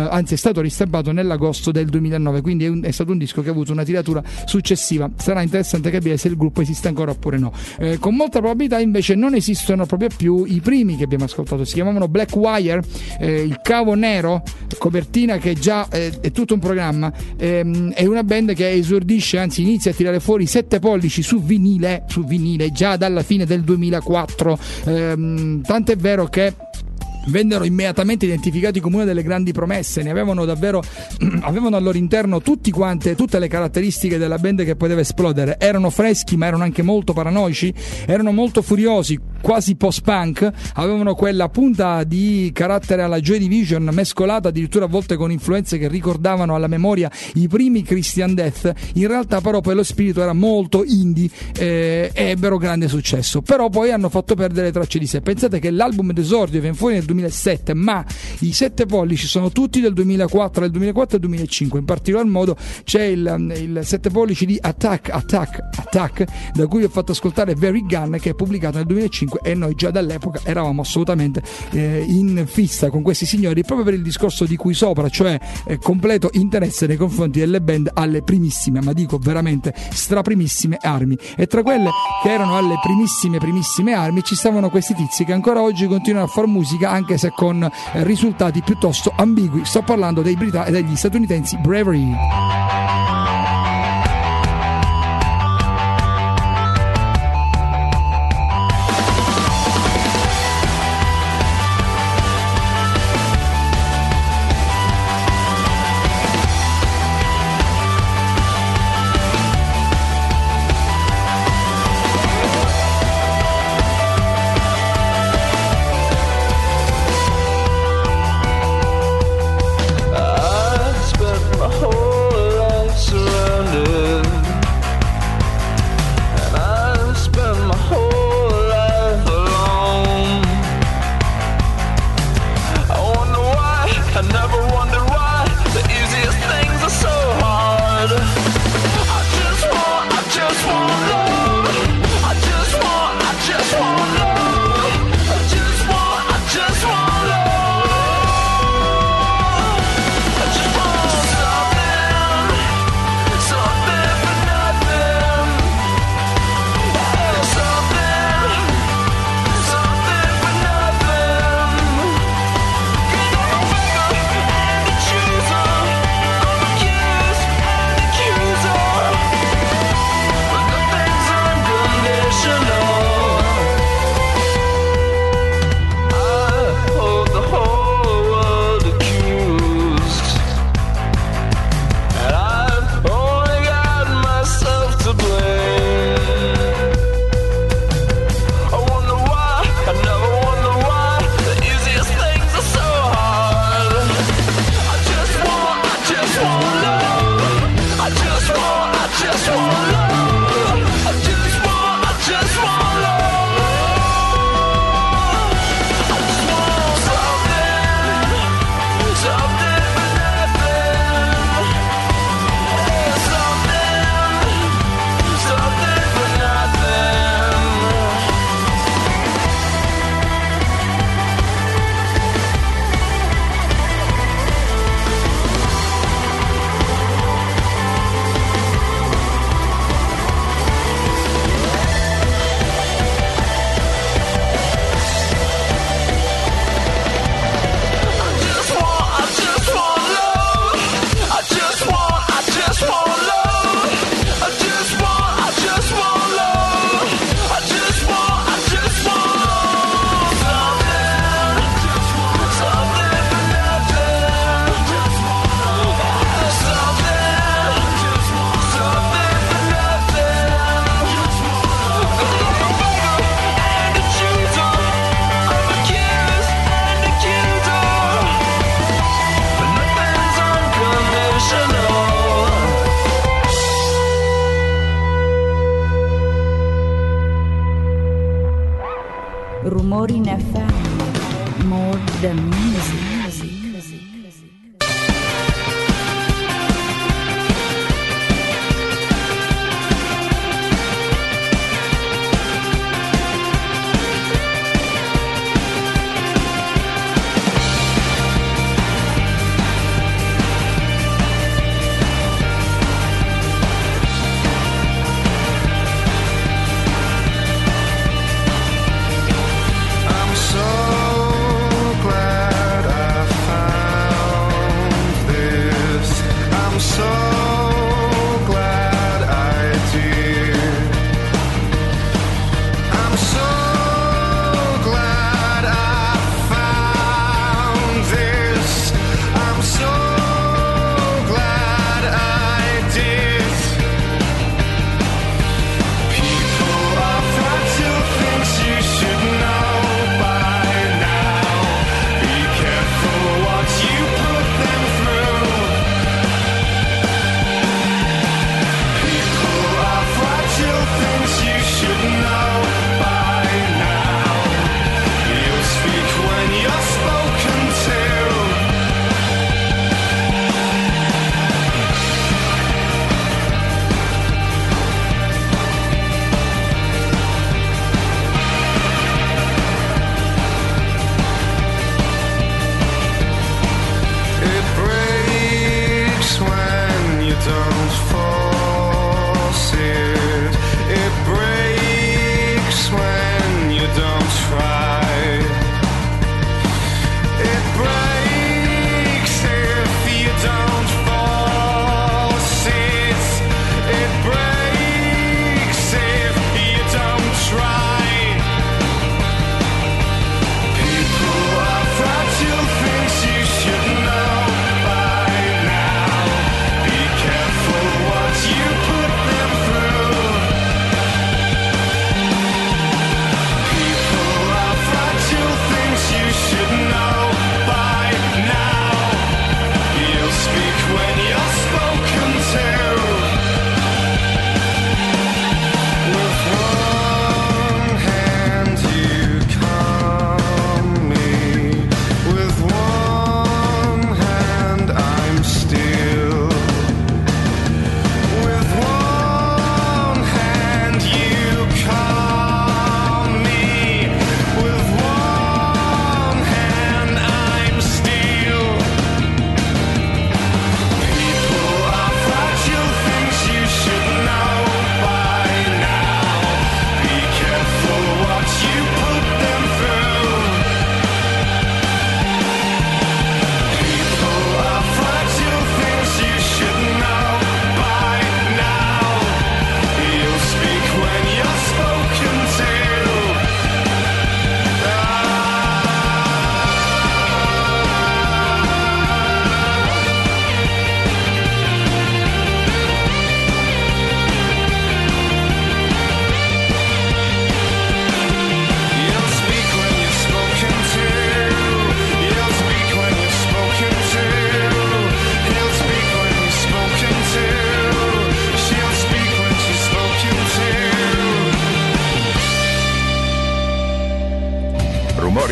anzi è stato ristampato nell'agosto del duemilanove, quindi è, un, è stato un disco che ha avuto una tiratura successiva. Sarà interessante capire se il gruppo esiste ancora oppure no. Eh, con molta probabilità invece non esistono proprio più i primi che abbiamo ascoltato, si chiamavano Black Wire, eh, il cavo nero, copertina che già eh, è tutto un programma. Eh, è una band che esordisce, anzi inizia a tirare fuori sette pollici su vinile, su vinile già dalla fine del duemilaquattro, eh, tant'è vero che vennero immediatamente identificati come una delle grandi promesse, ne avevano davvero avevano al loro interno tutti quante, tutte le caratteristiche della band che poteva esplodere. Erano freschi ma erano anche molto paranoici, erano molto furiosi, quasi post-punk, avevano quella punta di carattere alla Joy Division mescolata addirittura a volte con influenze che ricordavano alla memoria i primi Christian Death. In realtà però poi lo spirito era molto indie eh, e ebbero grande successo, però poi hanno fatto perdere le tracce di sé. Pensate che l'album d'esordio viene fuori nel duemilasette, ma i sette pollici sono tutti del duemilaquattro, del duemilaquattro e duemilacinque. In particolar modo c'è il, il sette pollici di Attack, Attack, Attack, da cui ho fatto ascoltare Very Gun, che è pubblicato nel duemilacinque, e noi già dall'epoca eravamo assolutamente eh, in fissa con questi signori, proprio per il discorso di cui sopra, cioè eh, completo interesse nei confronti delle band alle primissime, ma dico veramente straprimissime armi. E tra quelle che erano alle primissime primissime armi ci stavano questi tizi che ancora oggi continuano a far musica, anche se con eh, risultati piuttosto ambigui. Sto parlando dei Brita- degli statunitensi Bravery. Rumori in F M, more than music.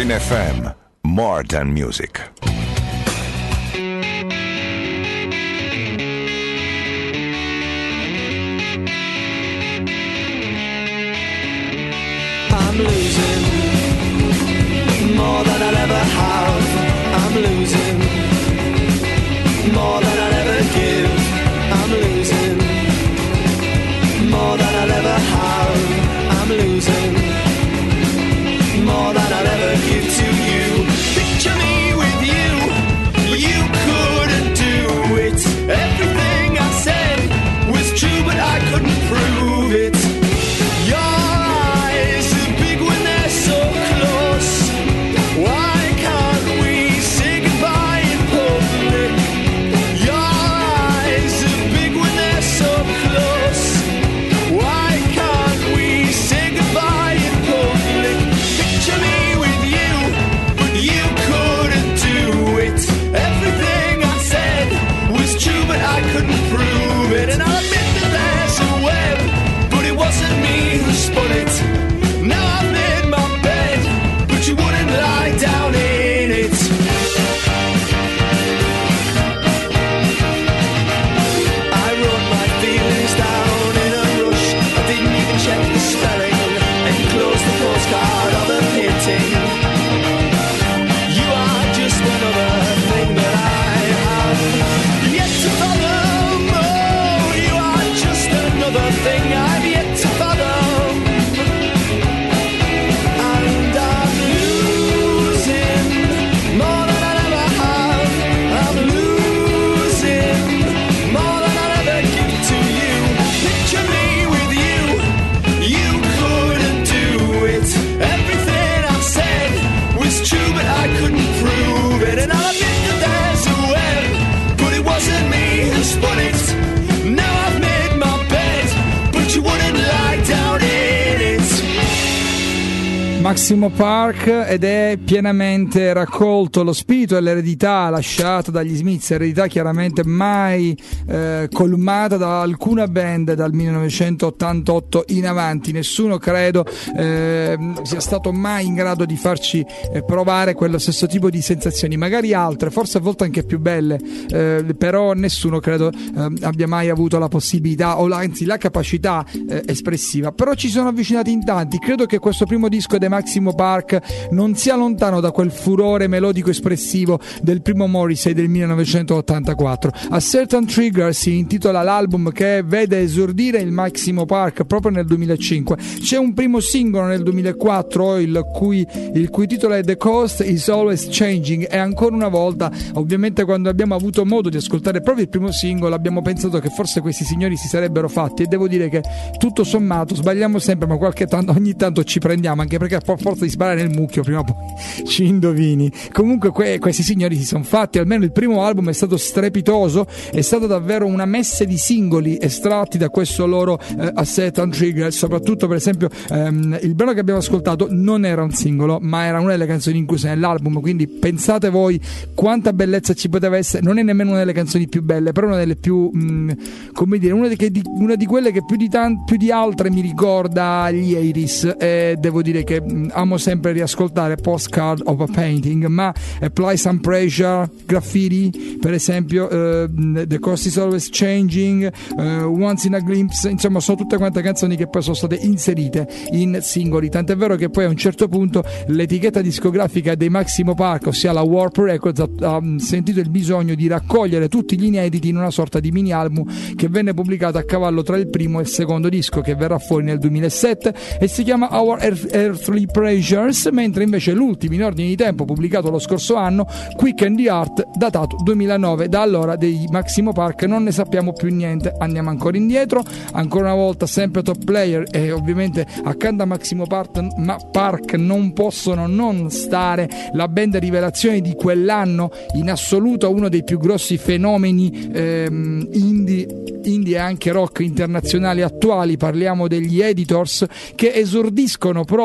Rumori in F M, more than music. I'm losing more than I'll ever have. I'm losing more than I'll ever give. I'm losing more than I'll ever have. I'm losing more than I'll ever give to you. Picture me with you. You couldn't do it. Everything I said was true, but I couldn't prove it. Your eyes are big when they're so close. Why can't we say goodbye in public? Your eyes are big when they're so close. Why can't we say goodbye in public? Picture me with you, but you couldn't do it. Everything I said was true, but I couldn't prove it. And I'll admit that there's a web, but it wasn't me who spun it. Now I've made my bed, but you wouldn't lie down in it. I wrote my feelings down in a rush. I didn't even check the spelling, enclosed the postcard of a painting. You are just another thing that I have yet to fathom. Oh, you are just another thing I've yet to fathom. And I'm losing more than I'll ever have. I'm losing more than I'll ever give to you. Picture me with you. You couldn't do it. Everything I said was true, but I couldn't prove it. And I'll admit that there's a web, but it wasn't me who spun it. Now I've made my bed, but you wouldn't lie down in it. Maximo Park, ed è pienamente raccolto lo spirito e l'eredità lasciata dagli Smiths, eredità chiaramente mai eh, colmata da alcuna band dal millenovecentottantotto in avanti. Nessuno credo eh, sia stato mai in grado di farci eh, provare quello stesso tipo di sensazioni, magari altre, forse a volte anche più belle, eh, però nessuno credo eh, abbia mai avuto la possibilità o la, anzi la capacità eh, espressiva. Però ci sono avvicinati in tanti. Credo che questo primo disco dei Maximo Park non sia lontano da quel furore melodico espressivo del primo Morrissey del millenovecentottantaquattro. A Certain Trigger si intitola l'album che vede esordire il Maximo Park proprio nel duemilacinque. C'è un primo singolo nel duemilaquattro il cui, il cui titolo è The Coast is Always Changing, e ancora una volta, ovviamente, quando abbiamo avuto modo di ascoltare proprio il primo singolo abbiamo pensato che forse questi signori si sarebbero fatti, e devo dire che tutto sommato sbagliamo sempre, ma qualche tanto, ogni tanto ci prendiamo, anche perché a forza di sparare nel mucchio prima o poi ci indovini. Comunque que- questi signori si sono fatti. Almeno il primo album è stato strepitoso, è stata davvero una messe di singoli estratti da questo loro eh, A Certain Trigger. Soprattutto, per esempio, ehm, il brano che abbiamo ascoltato non era un singolo, ma era una delle canzoni incluse nell'album, quindi pensate voi quanta bellezza ci poteva essere. Non è nemmeno una delle canzoni più belle, però una delle più mh, come dire, una di, di, una di quelle che più di, tan- più di altre mi ricorda gli ottanta, e devo dire che mh, amo sempre riascoltare Postcard of a Painting, ma Apply Some Pressure, Graffiti per esempio, uh, The Coast is Always Changing, uh, Once in a Glimpse, insomma sono tutte quante canzoni che poi sono state inserite in singoli, tant'è vero che poi a un certo punto l'etichetta discografica dei Maximo Park, ossia la Warp Records, ha, ha sentito il bisogno di raccogliere tutti gli inediti in una sorta di mini album che venne pubblicato a cavallo tra il primo e il secondo disco, che verrà fuori nel duemilasette e si chiama Our Earthly Pleasures, mentre invece l'ultimo in ordine di tempo, pubblicato lo scorso anno, Quick and the Art, datato duemilanove. Da allora dei Maximo Park non ne sappiamo più niente. Andiamo ancora indietro, ancora una volta sempre top player, e ovviamente accanto a Maximo Park, ma Park non possono non stare la band rivelazione di quell'anno, in assoluto uno dei più grossi fenomeni ehm, indie, indie e anche rock internazionali attuali. Parliamo degli Editors, che esordiscono proprio nel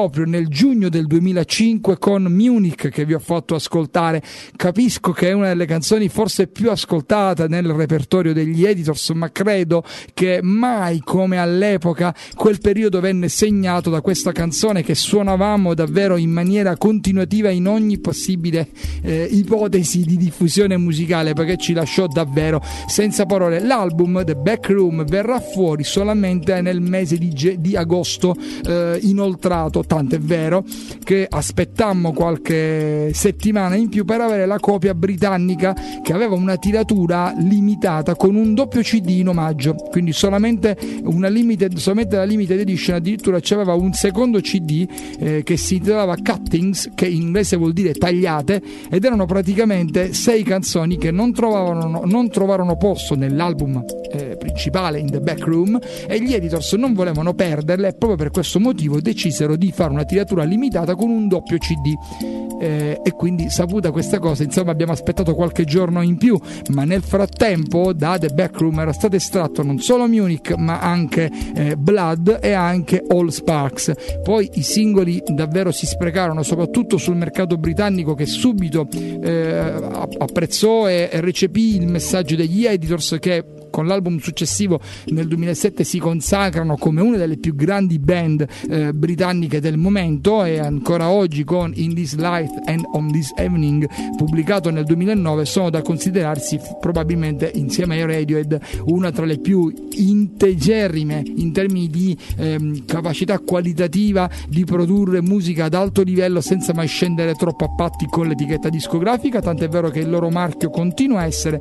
nel giugno del duemilacinque con Munich, che vi ho fatto ascoltare. Capisco che è una delle canzoni forse più ascoltate nel repertorio degli Editors, ma credo che mai come all'epoca quel periodo venne segnato da questa canzone che suonavamo davvero in maniera continuativa in ogni possibile eh, ipotesi di diffusione musicale, perché ci lasciò davvero senza parole. L'album The Backroom verrà fuori solamente nel mese di, ge- di agosto eh, inoltrato, tanto è vero che aspettammo qualche settimana in più per avere la copia britannica, che aveva una tiratura limitata con un doppio C D in omaggio, quindi solamente una limited, solamente la limited edition. Addirittura c'aveva un secondo C D eh, che si intitolava Cuttings, che in inglese vuol dire tagliate, ed erano praticamente sei canzoni che non trovavano, non trovarono posto nell'album eh, principale in The Backroom, e gli Editors non volevano perderle, e proprio per questo motivo decisero di fare una tiratura limitata con un doppio C D. Eh, e quindi, saputa questa cosa, insomma abbiamo aspettato qualche giorno in più, ma nel frattempo da The Backroom era stato estratto non solo Munich ma anche eh, Blood e anche All Sparks. Poi i singoli davvero si sprecarono, soprattutto sul mercato britannico, che subito eh, apprezzò e, e recepì il messaggio degli Editors, che con l'album successivo nel duemilasette si consacrano come una delle più grandi band eh, britanniche del momento, e ancora oggi con In This Light and On This Evening, pubblicato nel duemilanove, sono da considerarsi probabilmente, insieme ai Radiohead, una tra le più integerrime in termini di ehm, capacità qualitativa di produrre musica ad alto livello senza mai scendere troppo a patti con l'etichetta discografica, tant'è vero che il loro marchio continua a essere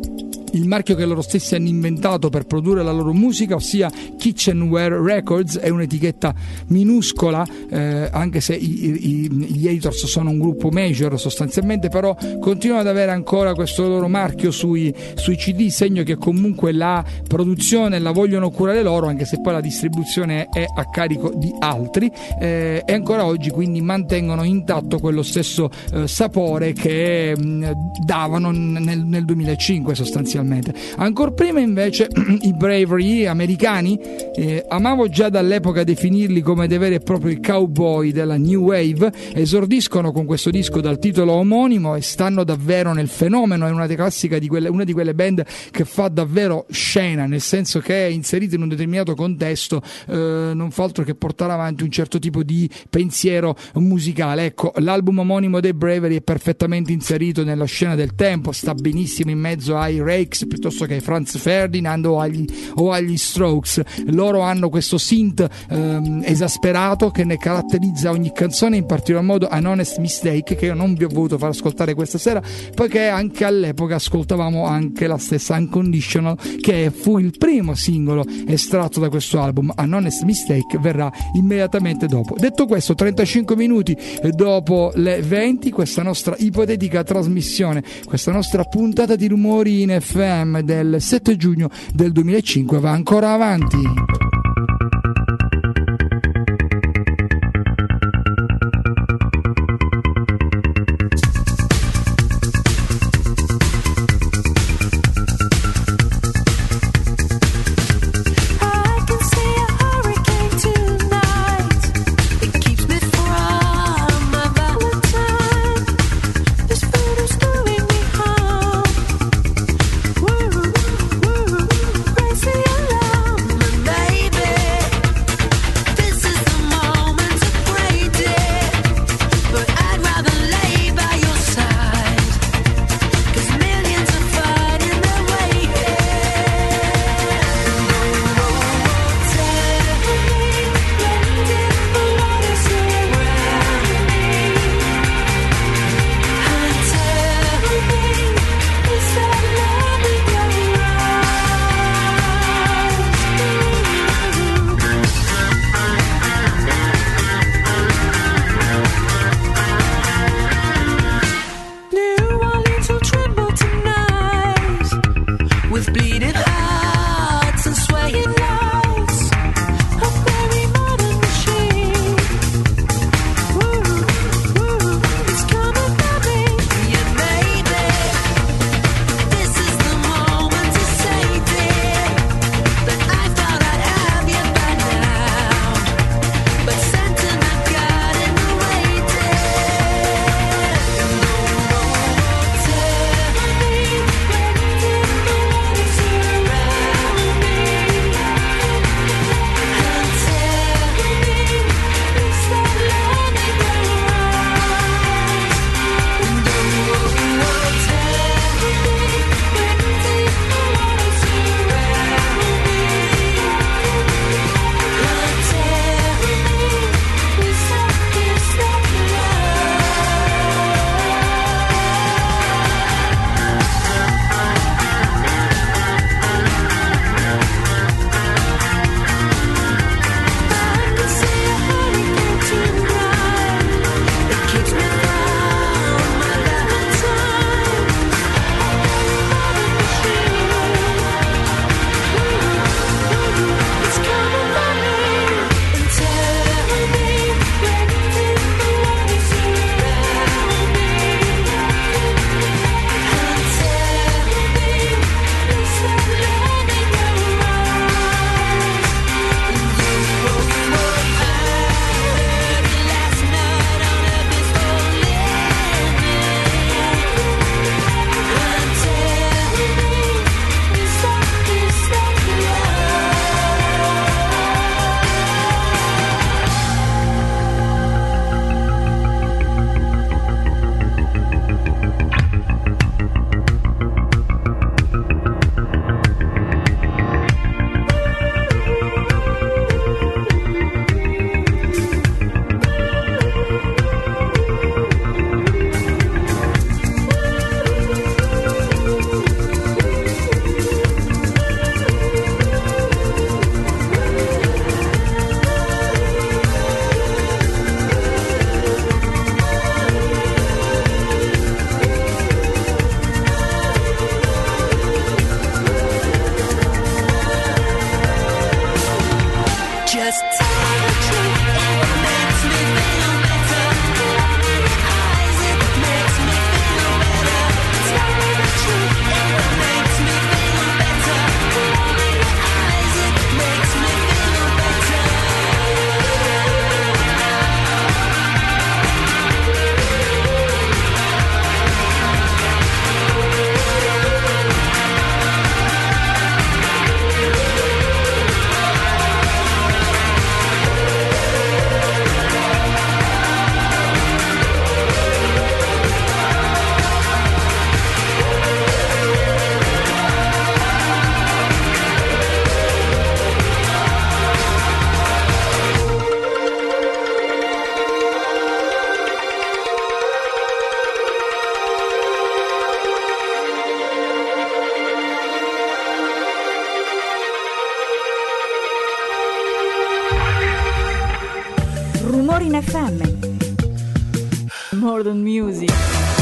il marchio che loro stessi hanno inventato per produrre la loro musica, ossia Kitchenware Records. È un'etichetta minuscola, eh, anche se i, i, gli Editors sono un gruppo major sostanzialmente, però continuano ad avere ancora questo loro marchio sui, sui C D, segno che comunque la produzione la vogliono curare loro, anche se poi la distribuzione è a carico di altri, eh, e ancora oggi quindi mantengono intatto quello stesso eh, sapore che mh, davano nel, nel duemilacinque sostanzialmente. Ancora prima invece i Bravery americani, eh, amavo già dall'epoca definirli come dei veri e propri cowboy della New Wave, esordiscono con questo disco dal titolo omonimo e stanno davvero nel fenomeno. È una di classica di quelle, una di quelle band che fa davvero scena, nel senso che è inserita in un determinato contesto, eh, non fa altro che portare avanti un certo tipo di pensiero musicale. Ecco, l'album omonimo dei Bravery è perfettamente inserito nella scena del tempo, sta benissimo in mezzo ai Rakes piuttosto che ai Franz Ferdinand o agli, o agli Strokes. Loro hanno questo synth ehm, esasperato che ne caratterizza ogni canzone, in particolar modo An Honest Mistake, che io non vi ho voluto far ascoltare questa sera, poiché anche all'epoca ascoltavamo anche la stessa Unconditional, che fu il primo singolo estratto da questo album. An Honest Mistake verrà immediatamente dopo. Detto questo, trentacinque minuti dopo le venti, questa nostra ipotetica trasmissione, questa nostra puntata di Rumori in F M del sette giugno del duemilacinque va ancora avanti. Baby Just tell the truth, it makes me feel better. Look in your eyes, it makes me feel better. Tell the truth, it makes me feel better. Look in your eyes, it makes me feel better. Rumori in F M. Modern Music.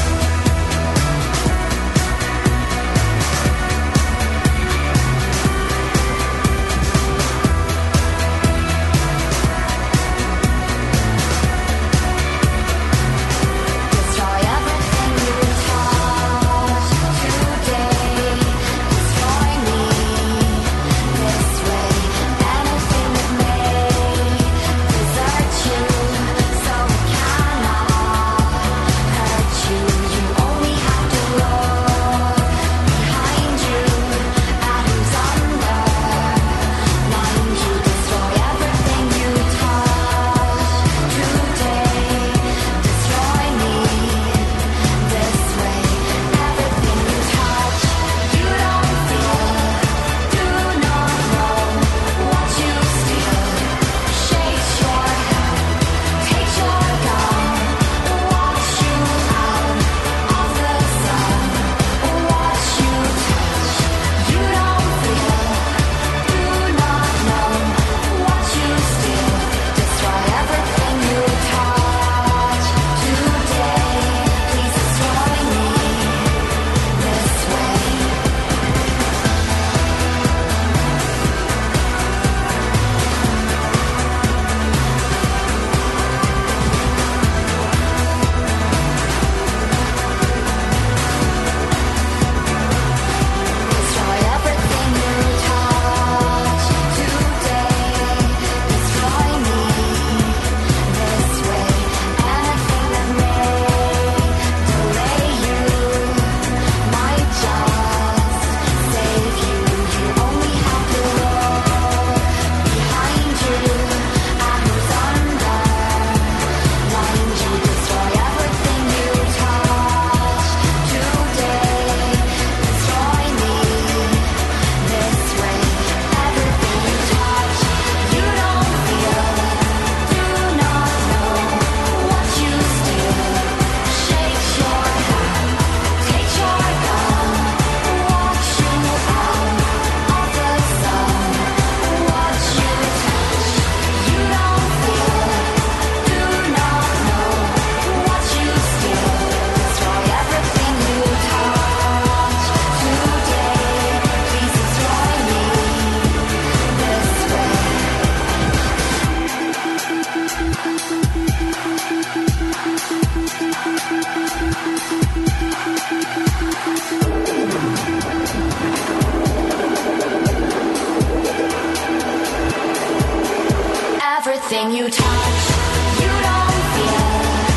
Everything you touch, you don't feel,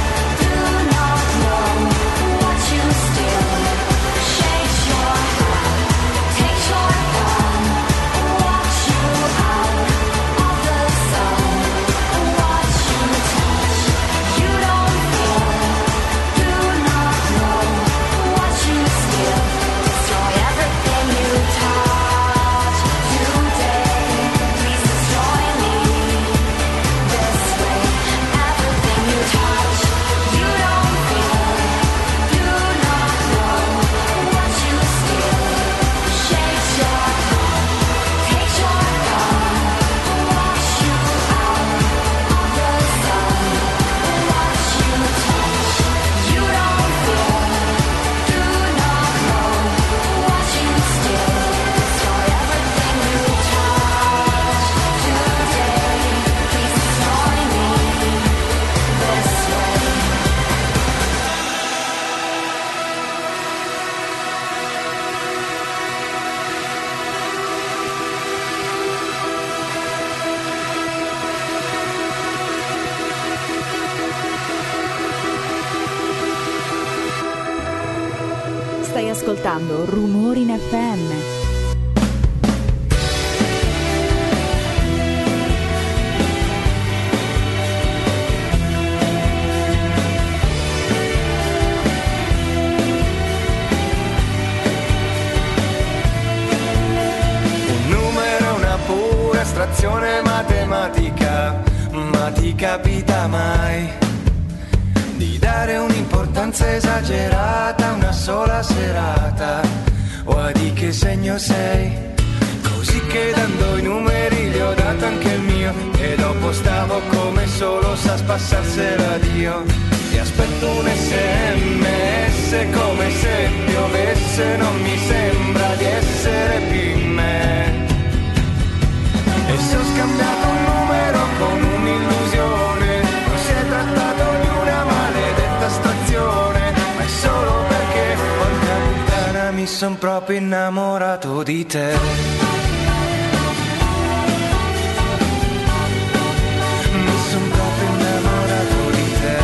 do not know what you steal. Shakes your hand, takes your gun, walks you out of the sun. What you touch, you don't feel, do not know what you steal. Destroy everything you touch today. Please destroy me this way. ascoltando Rumori in F M. Astrazione matematica, ma ti capita mai di dare un'importanza esagerata a una sola serata? O di che segno sei? Così che dando i numeri gli ho dato anche il mio, e dopo stavo come solo sa spassarsela Dio. Ti aspetto un sms come se piovesse, non mi sembra di essere più in me. E se ho scambiato un numero con un'illusione, non si è trattato di una maledetta stazione, ma è solo perché, porca puttana, mi son proprio innamorato di te. Mi son proprio innamorato di te.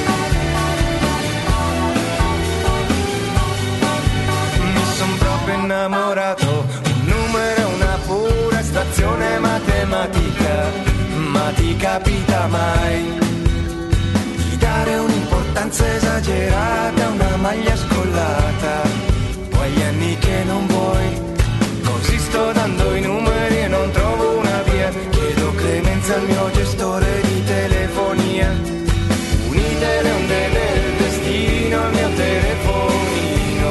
Mi son proprio innamorato. Un numero è una pura stazione matematica, ma ti capita mai di dare un'importanza esagerata a una maglia scollata, o agli anni che non vuoi? Così sto dando i numeri e non trovo una via, chiedo clemenza al mio gestore di telefonia. Unite le onde del destino al mio telefonino,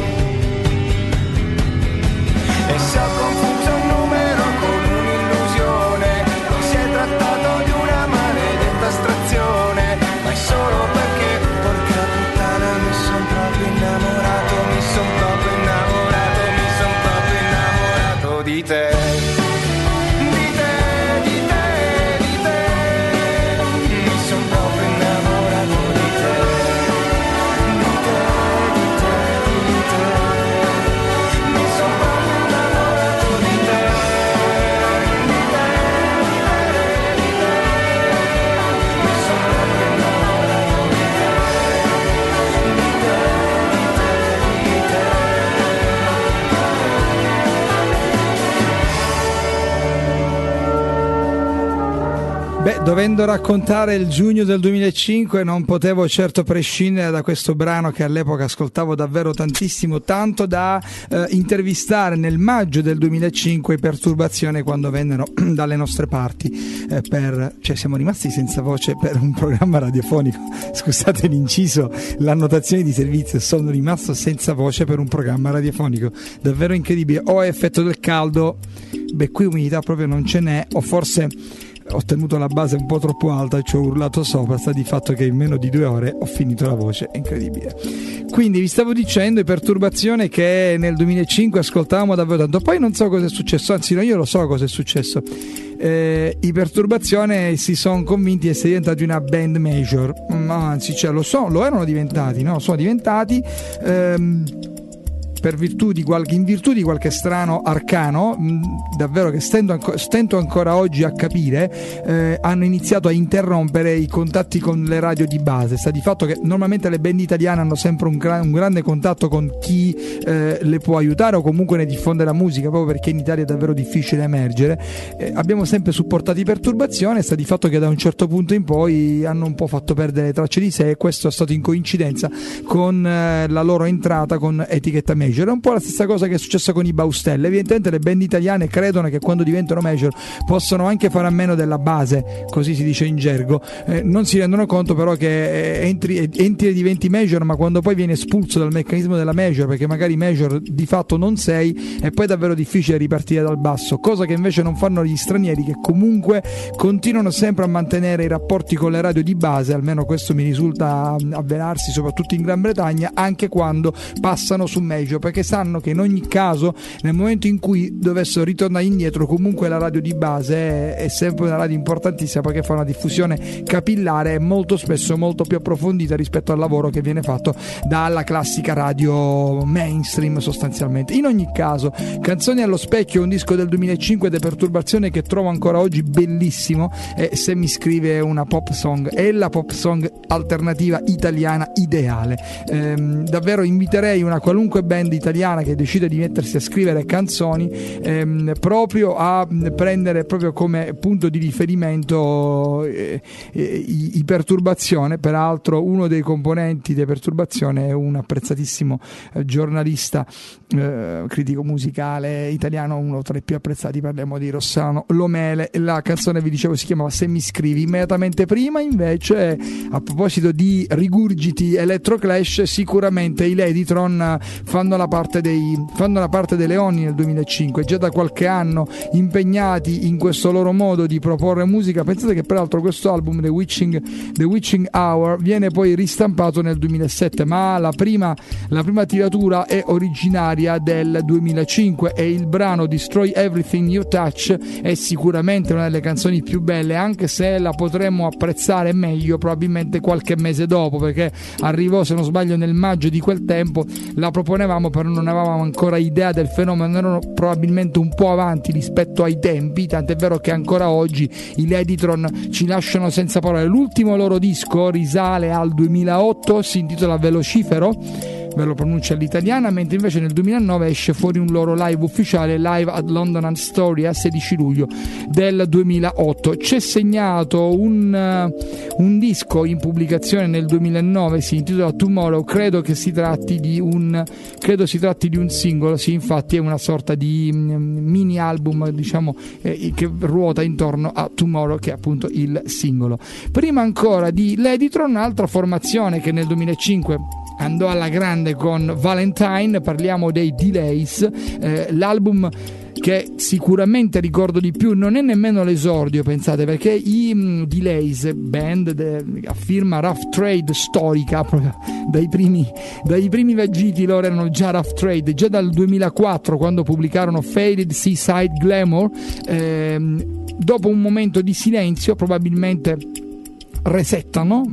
e se ho confuso un numero con un'illusione, non si è trattato di una maledetta astrazione, ma è solo perché, porca puttana, mi son proprio innamorato, mi son proprio innamorato, mi son proprio innamorato di te. Di te, di te, di te. Mi son proprio innamorato di te. Di te, di te, di te. Mi son proprio innamorato di te. Di te, di te, di te. Mi son proprio innamorato di te. Di te, di te, di te. Beh, dovendo raccontare il giugno del duemilacinque non potevo certo prescindere da questo brano che all'epoca ascoltavo davvero tantissimo, tanto da eh, intervistare nel maggio del duemilacinque i Perturbazione quando vennero dalle nostre parti, eh, per, cioè siamo rimasti senza voce per un programma radiofonico, scusate l'inciso, l'annotazione di servizio, sono rimasto senza voce per un programma radiofonico, davvero incredibile. O è effetto del caldo, beh qui umidità proprio non ce n'è, o forse ho tenuto la base un po' troppo alta e ci ho urlato sopra, sta di fatto che in meno di due ore ho finito la voce, è incredibile. Quindi vi stavo dicendo i Perturbazione che nel duemilacinque ascoltavamo davvero tanto, poi non so cosa è successo, anzi no, io lo so cosa è successo. Eh, i Perturbazione si sono convinti di essere diventati una band major, ma anzi cioè, lo so, lo erano diventati, no? Sono diventati ehm, per virtù di qualche, in virtù di qualche strano arcano, mh, davvero che stento, anco, stento ancora oggi a capire, eh, hanno iniziato a interrompere i contatti con le radio di base. Sta di fatto che normalmente le band italiane hanno sempre un, gra- un grande contatto con chi eh, le può aiutare o comunque ne diffonde la musica, proprio perché in Italia è davvero difficile emergere. Eh, abbiamo sempre supportato i Perturbazione, sta di fatto che da un certo punto in poi hanno un po' fatto perdere le tracce di sé, e questo è stato in coincidenza con eh, la loro entrata con etichetta major. È un po' la stessa cosa che è successa con i Baustelle. Evidentemente le band italiane credono che quando diventano major possono anche fare a meno della base, così si dice in gergo, eh, non si rendono conto però che eh, entri, eh, entri e diventi major, ma quando poi vieni espulso dal meccanismo della major, perché magari major di fatto non sei, è poi davvero difficile ripartire dal basso, cosa che invece non fanno gli stranieri, che comunque continuano sempre a mantenere i rapporti con le radio di base, almeno questo mi risulta avverarsi soprattutto in Gran Bretagna, anche quando passano su major, perché sanno che in ogni caso nel momento in cui dovessero ritornare indietro comunque la radio di base è, è sempre una radio importantissima, perché fa una diffusione capillare e molto spesso molto più approfondita rispetto al lavoro che viene fatto dalla classica radio mainstream sostanzialmente. In ogni caso, Canzoni allo specchio è un disco del duemilacinque delle Perturbazione che trovo ancora oggi bellissimo, e se mi scrive una pop song è la pop song alternativa italiana ideale. Ehm, davvero inviterei una qualunque band band italiana che decide di mettersi a scrivere canzoni ehm, proprio a prendere proprio come punto di riferimento eh, eh, i, i Perturbazione. Peraltro uno dei componenti dei Perturbazione è un apprezzatissimo eh, giornalista, eh, critico musicale italiano, uno tra i più apprezzati, parliamo di Rossano Lomele. La canzone, vi dicevo, si chiamava Se mi scrivi. Immediatamente prima invece, a proposito di rigurgiti electroclash, sicuramente i Ladytron fanno la parte dei fanno la parte dei Leoni nel duemilacinque, già da qualche anno impegnati in questo loro modo di proporre musica. Pensate che peraltro questo album The Witching, The Witching Hour viene poi ristampato nel duemilasette, ma la prima, la prima tiratura è originaria del duemilacinque e il brano Destroy Everything You Touch è sicuramente una delle canzoni più belle, anche se la potremmo apprezzare meglio probabilmente qualche mese dopo, perché arrivò, se non sbaglio, nel maggio di quel tempo. La proponevamo però non avevamo ancora idea del fenomeno, erano probabilmente un po' avanti rispetto ai tempi, tant'è vero che ancora oggi i Ladytron ci lasciano senza parole. L'ultimo loro disco risale al duemilaotto, si intitola Velocifero, ve lo pronuncio all'italiana, mentre invece nel duemilanove esce fuori un loro live ufficiale, Live at London Astoria, sedici luglio del duemilaotto. C'è segnato un, uh, un disco in pubblicazione nel duemilanove, si intitola Tomorrow, credo che si tratti di un credo si tratti di un singolo, sì, infatti è una sorta di um, mini album, diciamo, eh, che ruota intorno a Tomorrow, che è appunto il singolo. Prima ancora di Ladytron, un'altra formazione che nel duemilacinque andò alla grande con Valentine, parliamo dei Delays. Eh, l'album che sicuramente ricordo di più non è nemmeno l'esordio, pensate, perché i um, Delays, band de, a firma Rough Trade storica, proprio dai primi, dai primi vagiti loro erano già Rough Trade, già dal duemilaquattro quando pubblicarono Faded Seaside Glamour. ehm, dopo un momento di silenzio probabilmente resettano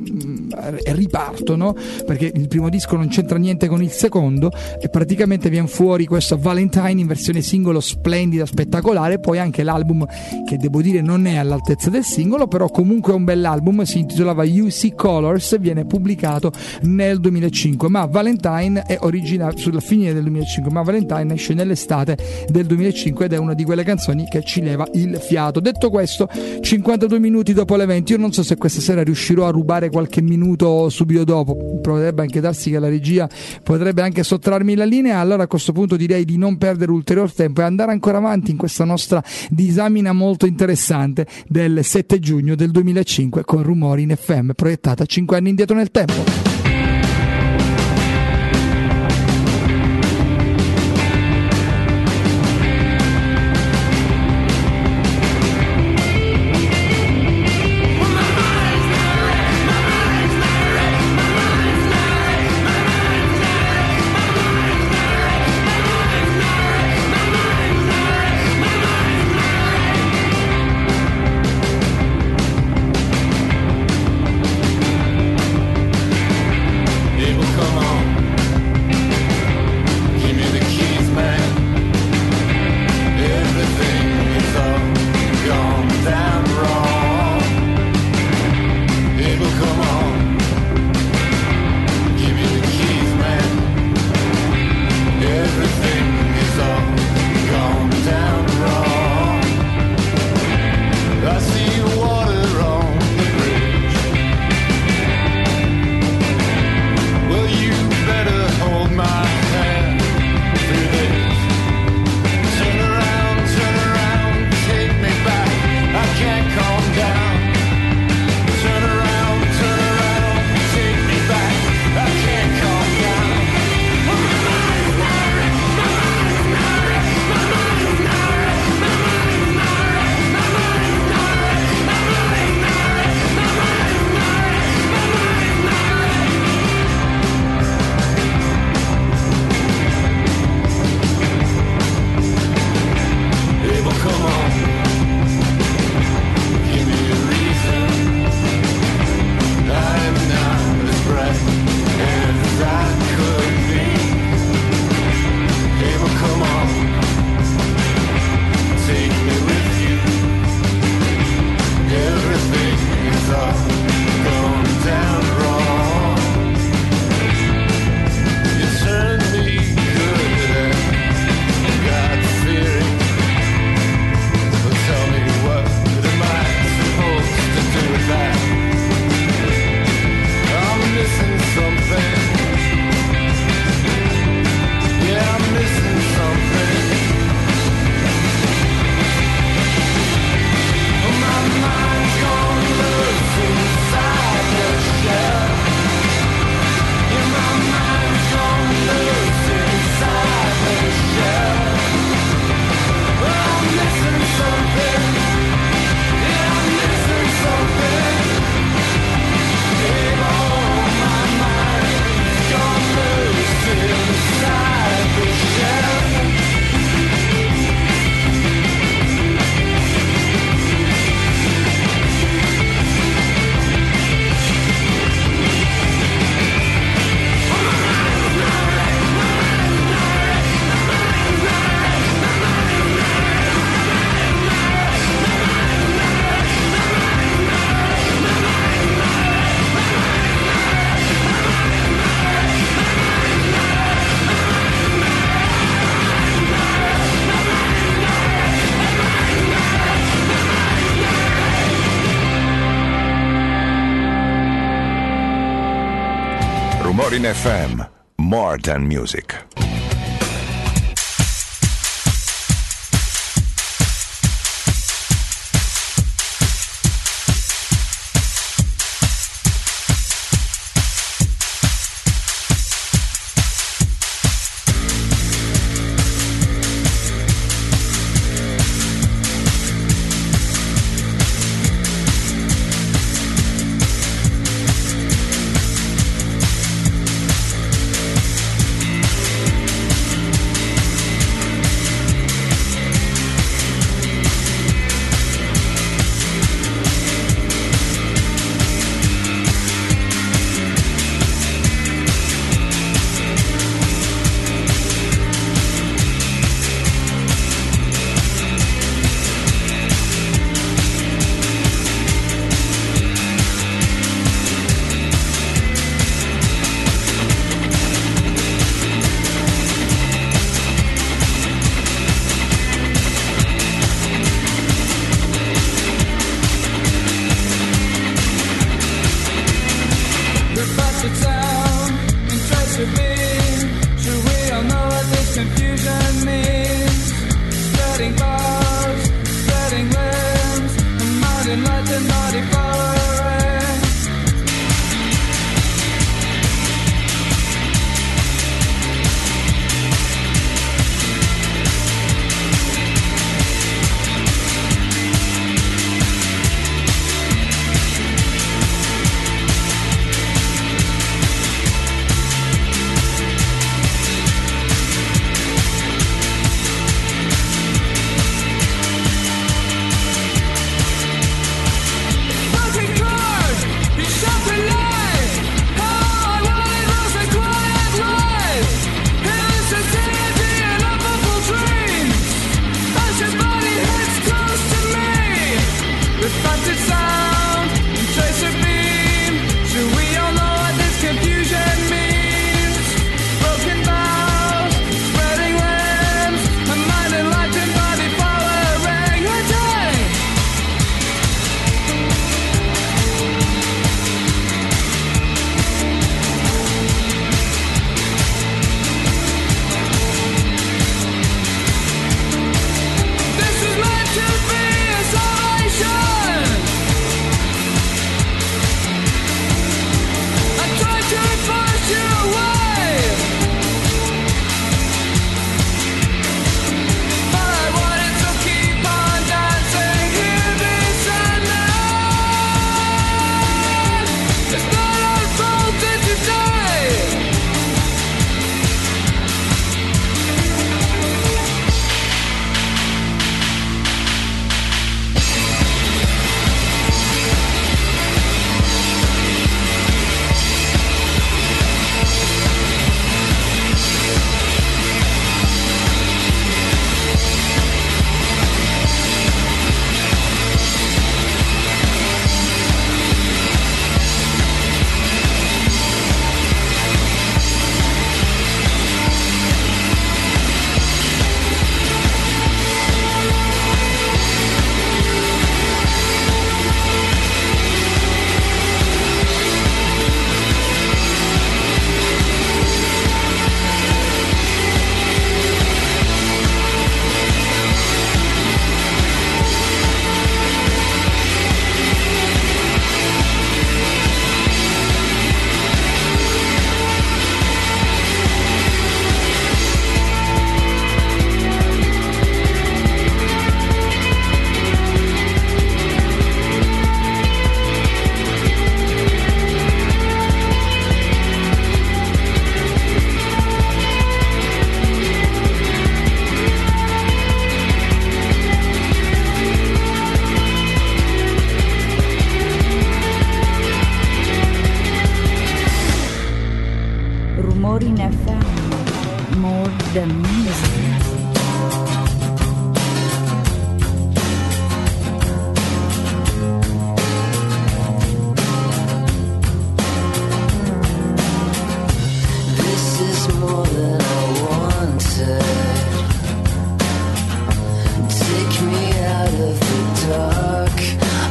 e ripartono, perché il primo disco non c'entra niente con il secondo, e praticamente viene fuori questo Valentine in versione singolo splendida, spettacolare. Poi anche l'album, che devo dire non è all'altezza del singolo, però comunque è un bell'album, si intitolava You See Colors, viene pubblicato nel duemilacinque, ma Valentine è originario sulla fine del duemilacinque, ma Valentine esce nell'estate del duemilacinque ed è una di quelle canzoni che ci leva il fiato. Detto questo, cinquantadue minuti dopo le venti, io non so se questa sera riuscirò a rubare qualche minuto subito dopo, potrebbe anche darsi che la regia potrebbe anche sottrarmi la linea. Allora a questo punto direi di non perdere ulteriore tempo e andare ancora avanti in questa nostra disamina molto interessante del sette giugno del duemilacinque con Rumori in F M, proiettata cinque anni indietro nel tempo. Rumore in F M, more than music.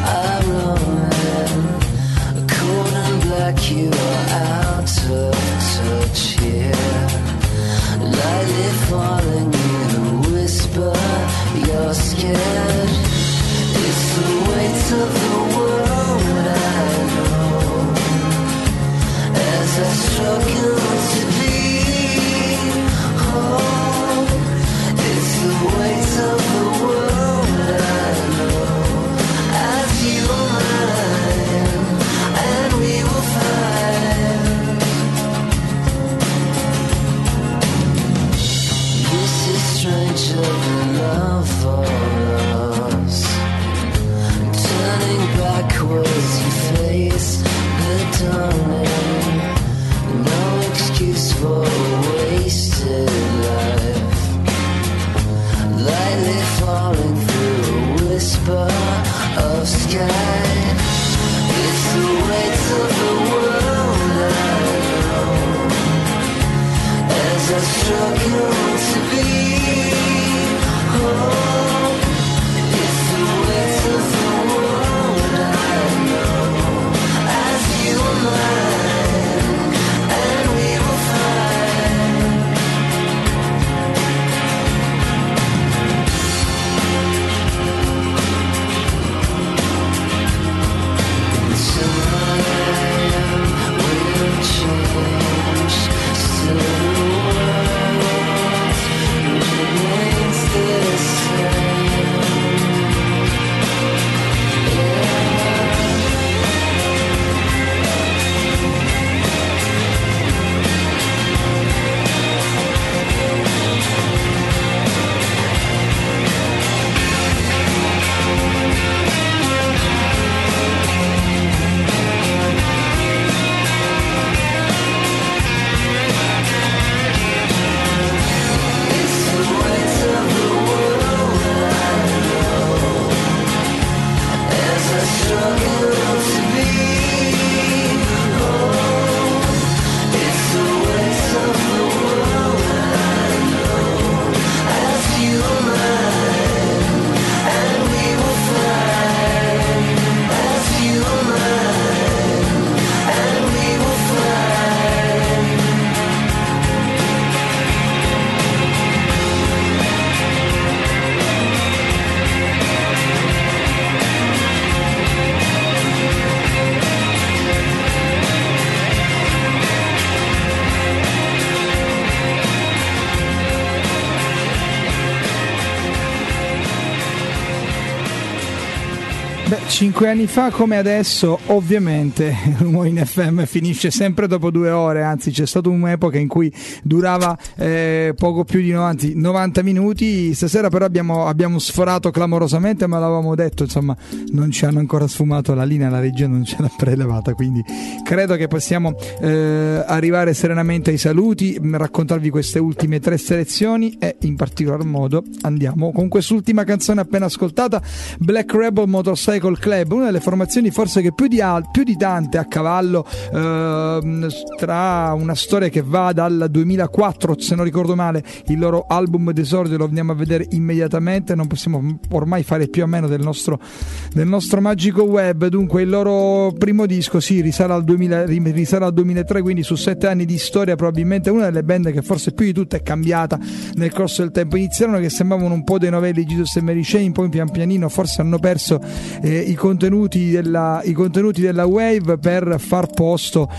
like you are out of touch. sky. It's the weight of the world I know, as I struggle to be whole. It's the weight of the world I know, as you are mine, and we will find. Cinque anni fa come adesso, ovviamente Rumori in F M finisce sempre dopo due ore, anzi c'è stata un'epoca in cui durava eh, poco più di novanta, novanta minuti. Stasera però abbiamo, abbiamo sforato clamorosamente, ma l'avevamo detto, insomma non ci hanno ancora sfumato la linea, la regia non ce l'ha prelevata, quindi credo che possiamo eh, arrivare serenamente ai saluti, raccontarvi queste ultime tre selezioni e in particolar modo andiamo con quest'ultima canzone appena ascoltata, Black Rebel Motorcycle Club, una delle formazioni forse che più di, al- più di tante a cavallo eh, tra una storia che va dal duemilaquattro, se non ricordo male, il loro album d'esordio lo andiamo a vedere immediatamente, non possiamo ormai fare più a meno del nostro, del nostro magico web. Dunque il loro primo disco sì, risale al, duemila, risale al duemilatré, quindi su sette anni di storia probabilmente una delle band che forse più di tutte è cambiata nel corso del tempo. Iniziarono che sembravano un po' dei novelli Jesus e Mary Chain, poi pian pianino forse hanno perso eh, i contenuti della i contenuti della wave per far posto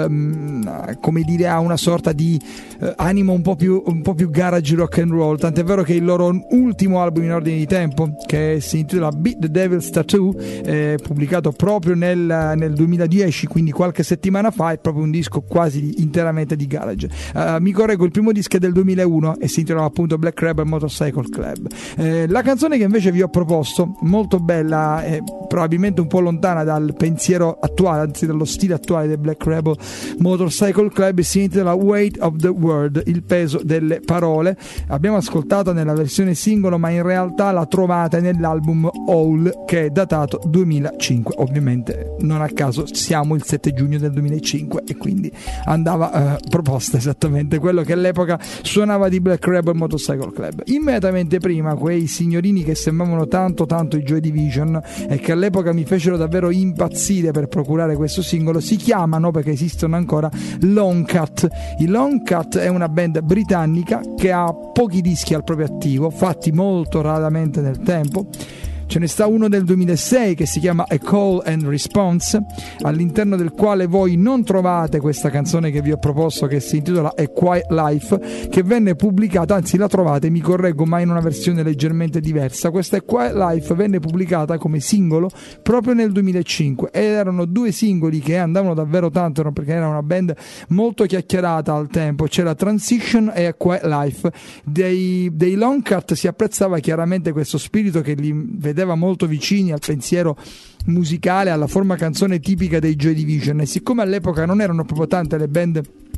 ehm, come dire a una sorta di eh, animo un po' più un po' più garage rock and roll, tant'è vero che il loro ultimo album in ordine di tempo, che si intitola Beat the Devil's Tattoo, eh, pubblicato proprio nel, nel duemiladieci, quindi qualche settimana fa, è proprio un disco quasi interamente di garage. Uh, mi correggo, il primo disco è del duemilauno e si intitola appunto Black Rebel Motorcycle Club. Eh, la canzone che invece vi ho proposto, molto bella, eh, probabilmente un po' lontana dal pensiero attuale, anzi dallo stile attuale del Black Rebel Motorcycle Club, si intitola Weight of the Word, il peso delle parole. Abbiamo ascoltato nella versione singolo, ma in realtà la trovate nell'album All, che è datato duemilacinque. Ovviamente non a caso siamo il sette giugno del duemilacinque e quindi andava eh, proposta esattamente quello che all'epoca suonava di Black Rebel Motorcycle Club. Immediatamente prima quei signorini che sembravano tanto tanto i Joy Division e che all'epoca mi fecero davvero impazzire per procurare questo singolo, si chiamano, perché esistono ancora, Long Cut. I Long Cut è una band britannica che ha pochi dischi al proprio attivo, fatti molto raramente nel tempo. Ce ne sta uno del duemilasei che si chiama A Call and Response, all'interno del quale voi non trovate questa canzone che vi ho proposto, che si intitola A Quiet Life, che venne pubblicata, anzi la trovate, mi correggo, ma in una versione leggermente diversa. Questa A Quiet Life venne pubblicata come singolo proprio nel duemilacinque ed erano due singoli che andavano davvero tanto, perché era una band molto chiacchierata al tempo. C'era Transition e A Quiet Life. Dei, dei Long Cut si apprezzava chiaramente questo spirito che li vedeva molto vicini al pensiero musicale, alla forma canzone tipica dei Joy Division, e siccome all'epoca non erano proprio tante le band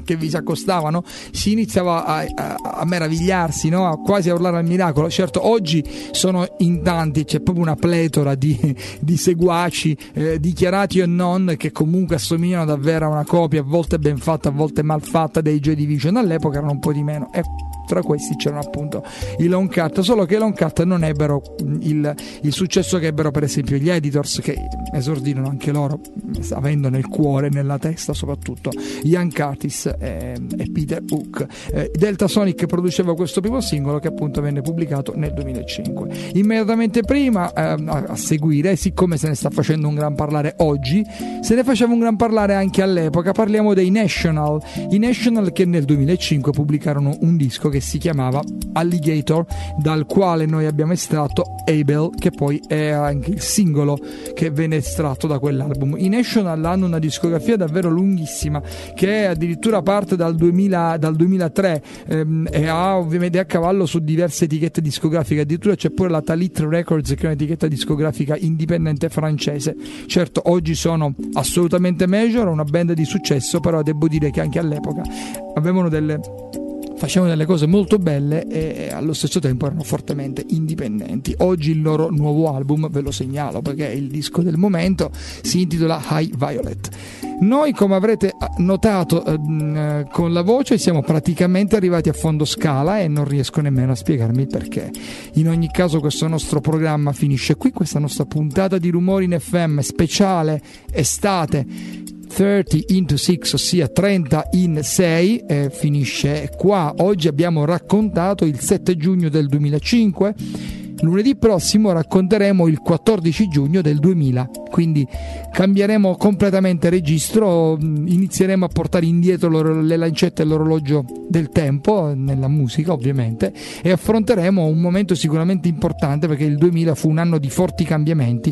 che vi si accostavano, si iniziava a, a, a meravigliarsi, no? A quasi a urlare al miracolo. Certo, oggi sono in tanti, c'è proprio una pletora di, di seguaci, eh, dichiarati o non, che comunque assomigliano davvero a una copia, a volte ben fatta, a volte mal fatta, dei Joy Division. All'epoca erano un po' di meno, e tra questi c'erano appunto i Long Cut, solo che i Long Cut non ebbero il, il successo che ebbero per esempio gli Editors, che esordirono anche loro avendo nel cuore, nella testa soprattutto, Ian Curtis e, e Peter Hook. eh, Delta Sonic produceva questo primo singolo, che appunto venne pubblicato nel duemilacinque. Immediatamente prima, eh, a, a seguire, siccome se ne sta facendo un gran parlare oggi, se ne faceva un gran parlare anche all'epoca, parliamo dei National. I National, che nel duemilacinque pubblicarono un disco che si chiamava Alligator, dal quale noi abbiamo estratto Abel, che poi è anche il singolo che venne estratto da quell'album. I National hanno una discografia davvero lunghissima, che è addirittura parte dal, duemila, dal duemilatré, ehm, e ha ovviamente a cavallo su diverse etichette discografiche. Addirittura c'è pure la Talit Records, che è un'etichetta discografica indipendente francese. Certo, oggi sono assolutamente major, una band di successo, però devo dire che anche all'epoca avevano delle facevano delle cose molto belle e allo stesso tempo erano fortemente indipendenti. Oggi il loro nuovo album, ve lo segnalo perché è il disco del momento, si intitola High Violet. Noi, come avrete notato eh, con la voce, siamo praticamente arrivati a fondo scala e non riesco nemmeno a spiegarmi il perché. In ogni caso questo nostro programma finisce qui, questa nostra puntata di Rumori in F M speciale estate thirty into six, ossia trenta in sei, eh, finisce qua. Oggi abbiamo raccontato il sette giugno del duemilacinque. Lunedì prossimo racconteremo il quattordici giugno del duemila, quindi cambieremo completamente registro, inizieremo a portare indietro le lancette e l'orologio del tempo nella musica ovviamente, e affronteremo un momento sicuramente importante, perché il duemila fu un anno di forti cambiamenti,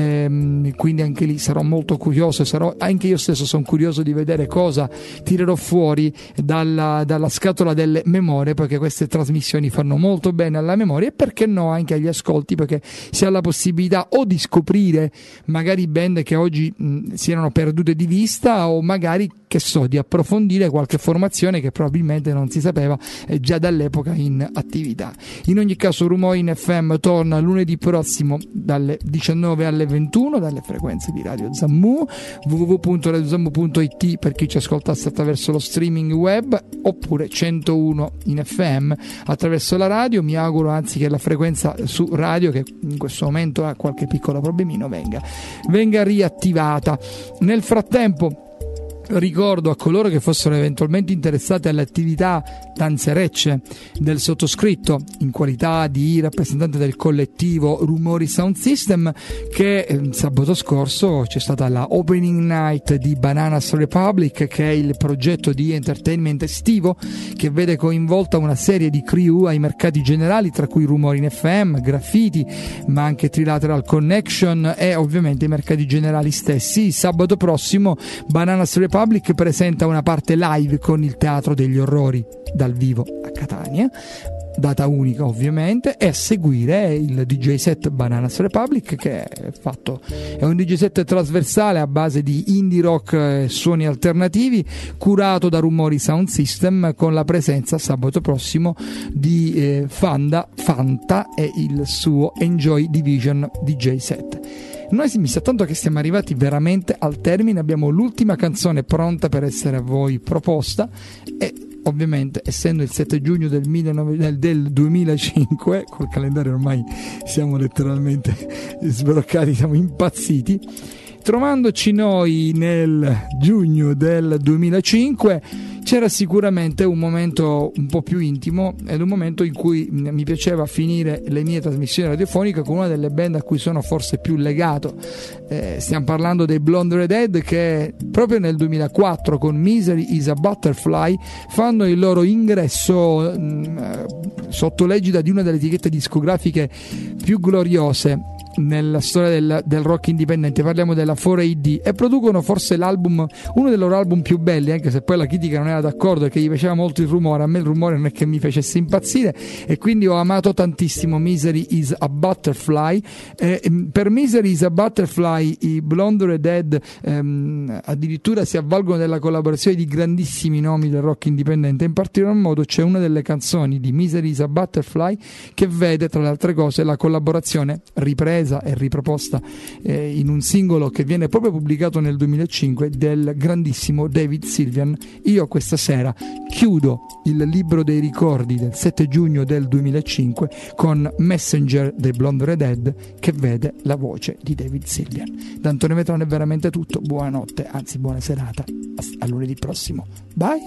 ehm, quindi anche lì sarò molto curioso, sarò, anche io stesso sono curioso di vedere cosa tirerò fuori dalla, dalla scatola delle memorie, perché queste trasmissioni fanno molto bene alla memoria e perché no anche agli ascolti, perché si ha la possibilità o di scoprire magari band che oggi mh, si erano perdute di vista, o magari, che so, di approfondire qualche formazione che probabilmente non si sapeva eh, già dall'epoca in attività. In ogni caso Rumori in F M torna lunedì prossimo dalle diciannove alle ventuno dalle frequenze di Radio Zammu, w w w punto radio zammu punto i t per chi ci ascoltasse attraverso lo streaming web, oppure centouno in F M attraverso la radio. Mi auguro anzi che la frequenza su radio, che in questo momento ha qualche piccolo problemino, venga, venga riattivata. Nel frattempo ricordo a coloro che fossero eventualmente interessati alle attività danzerecce del sottoscritto in qualità di rappresentante del collettivo Rumori Sound System, che eh, sabato scorso c'è stata la opening night di Bananas Republic, che è il progetto di entertainment estivo che vede coinvolta una serie di crew ai mercati generali, tra cui Rumori in F M, Graffiti, ma anche Trilateral Connection e ovviamente i mercati generali stessi. Sabato prossimo Bananas Republic presenta una parte live con il Teatro degli Orrori dal vivo a Catania, data unica ovviamente, e a seguire il D J set Bananas Republic, che è fatto è un D J set trasversale a base di indie rock e suoni alternativi, curato da Rumori Sound System, con la presenza sabato prossimo di eh, Fanda Fanta e il suo Enjoy Division D J set. Noi mi sa tanto che siamo arrivati veramente al termine, abbiamo l'ultima canzone pronta per essere a voi proposta, e ovviamente essendo il sette giugno del, millenovecento, del duemilacinque, col calendario ormai siamo letteralmente sbloccati, siamo impazziti, trovandoci noi nel giugno del duemilacinque c'era sicuramente un momento un po' più intimo, ed un momento in cui mi piaceva finire le mie trasmissioni radiofoniche con una delle band a cui sono forse più legato. Eh, stiamo parlando dei Blonde Redhead, che proprio nel duemilaquattro con Misery is a Butterfly fanno il loro ingresso mh, sotto l'egida di una delle etichette discografiche più gloriose, nella storia del, del rock indipendente. Parliamo della quattro A D e producono forse l'album, uno dei loro album più belli, anche se poi la critica non era d'accordo e che gli piaceva molto il rumore. A me il rumore non è che mi facesse impazzire, e quindi ho amato tantissimo Misery is a Butterfly. Eh, per Misery is a Butterfly i Blonde Dead ehm, addirittura si avvalgono della collaborazione di grandissimi nomi del rock indipendente. In particolar modo c'è una delle canzoni di Misery is a Butterfly che vede, tra le altre cose, la collaborazione ripresa e riproposta eh, in un singolo che viene proprio pubblicato nel duemilacinque del grandissimo David Sylvian. Io questa sera chiudo il libro dei ricordi del sette giugno del duemilacinque con Messenger dei Blonde Dead, che vede la voce di David Sylvian. Da Antonio Vetrone è veramente tutto. Buonanotte, anzi buona serata, a lunedì prossimo. Bye.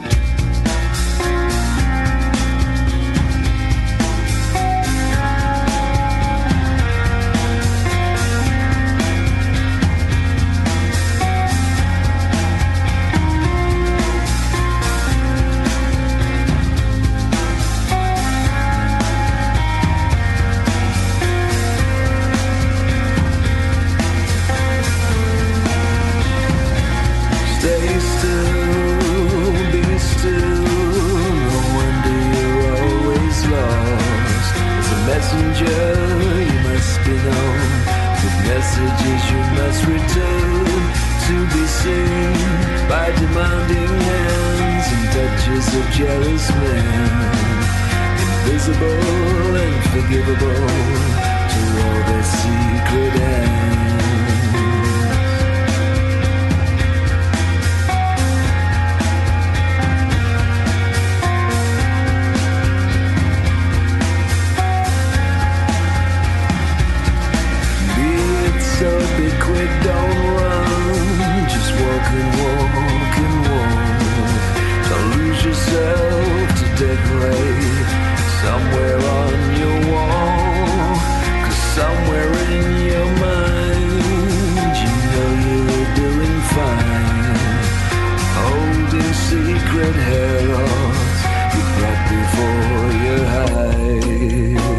Stay still, be still. No wonder you're always lost. As a messenger, you must be known. With messages you must return. To be seen by demanding hands and touches of jealous men. Invisible and forgivable to all their secret ends. So be quick, don't run. Just walk and walk and walk. Don't lose yourself to decorate somewhere on your wall. Cause somewhere in your mind you know you're doing fine. Holding secret hair loss you brought before your eyes.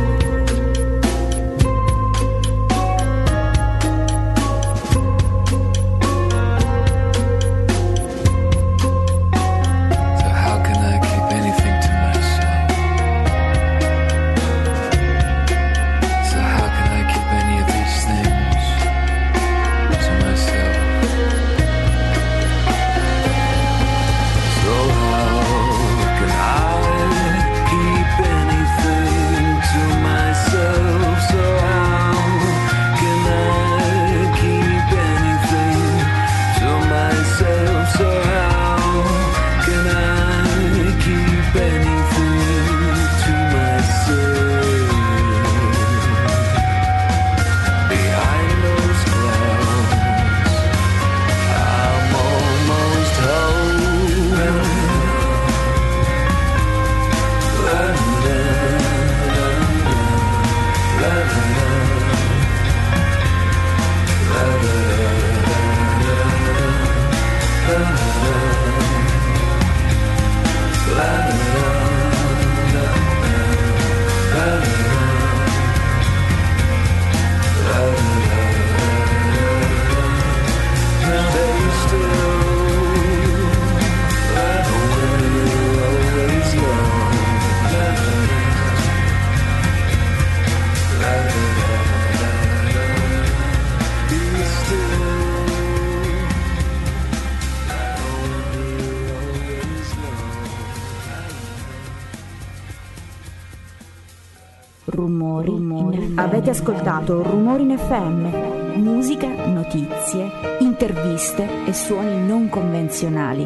Rumori, rumori. Avete ascoltato Rumori in F M, musica, notizie, interviste e suoni non convenzionali.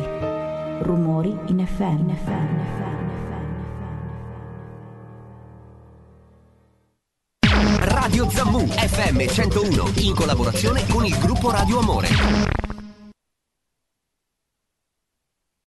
Rumori in F M. In F M. Radio Zammu F M centouno in collaborazione con il gruppo Radio Amore.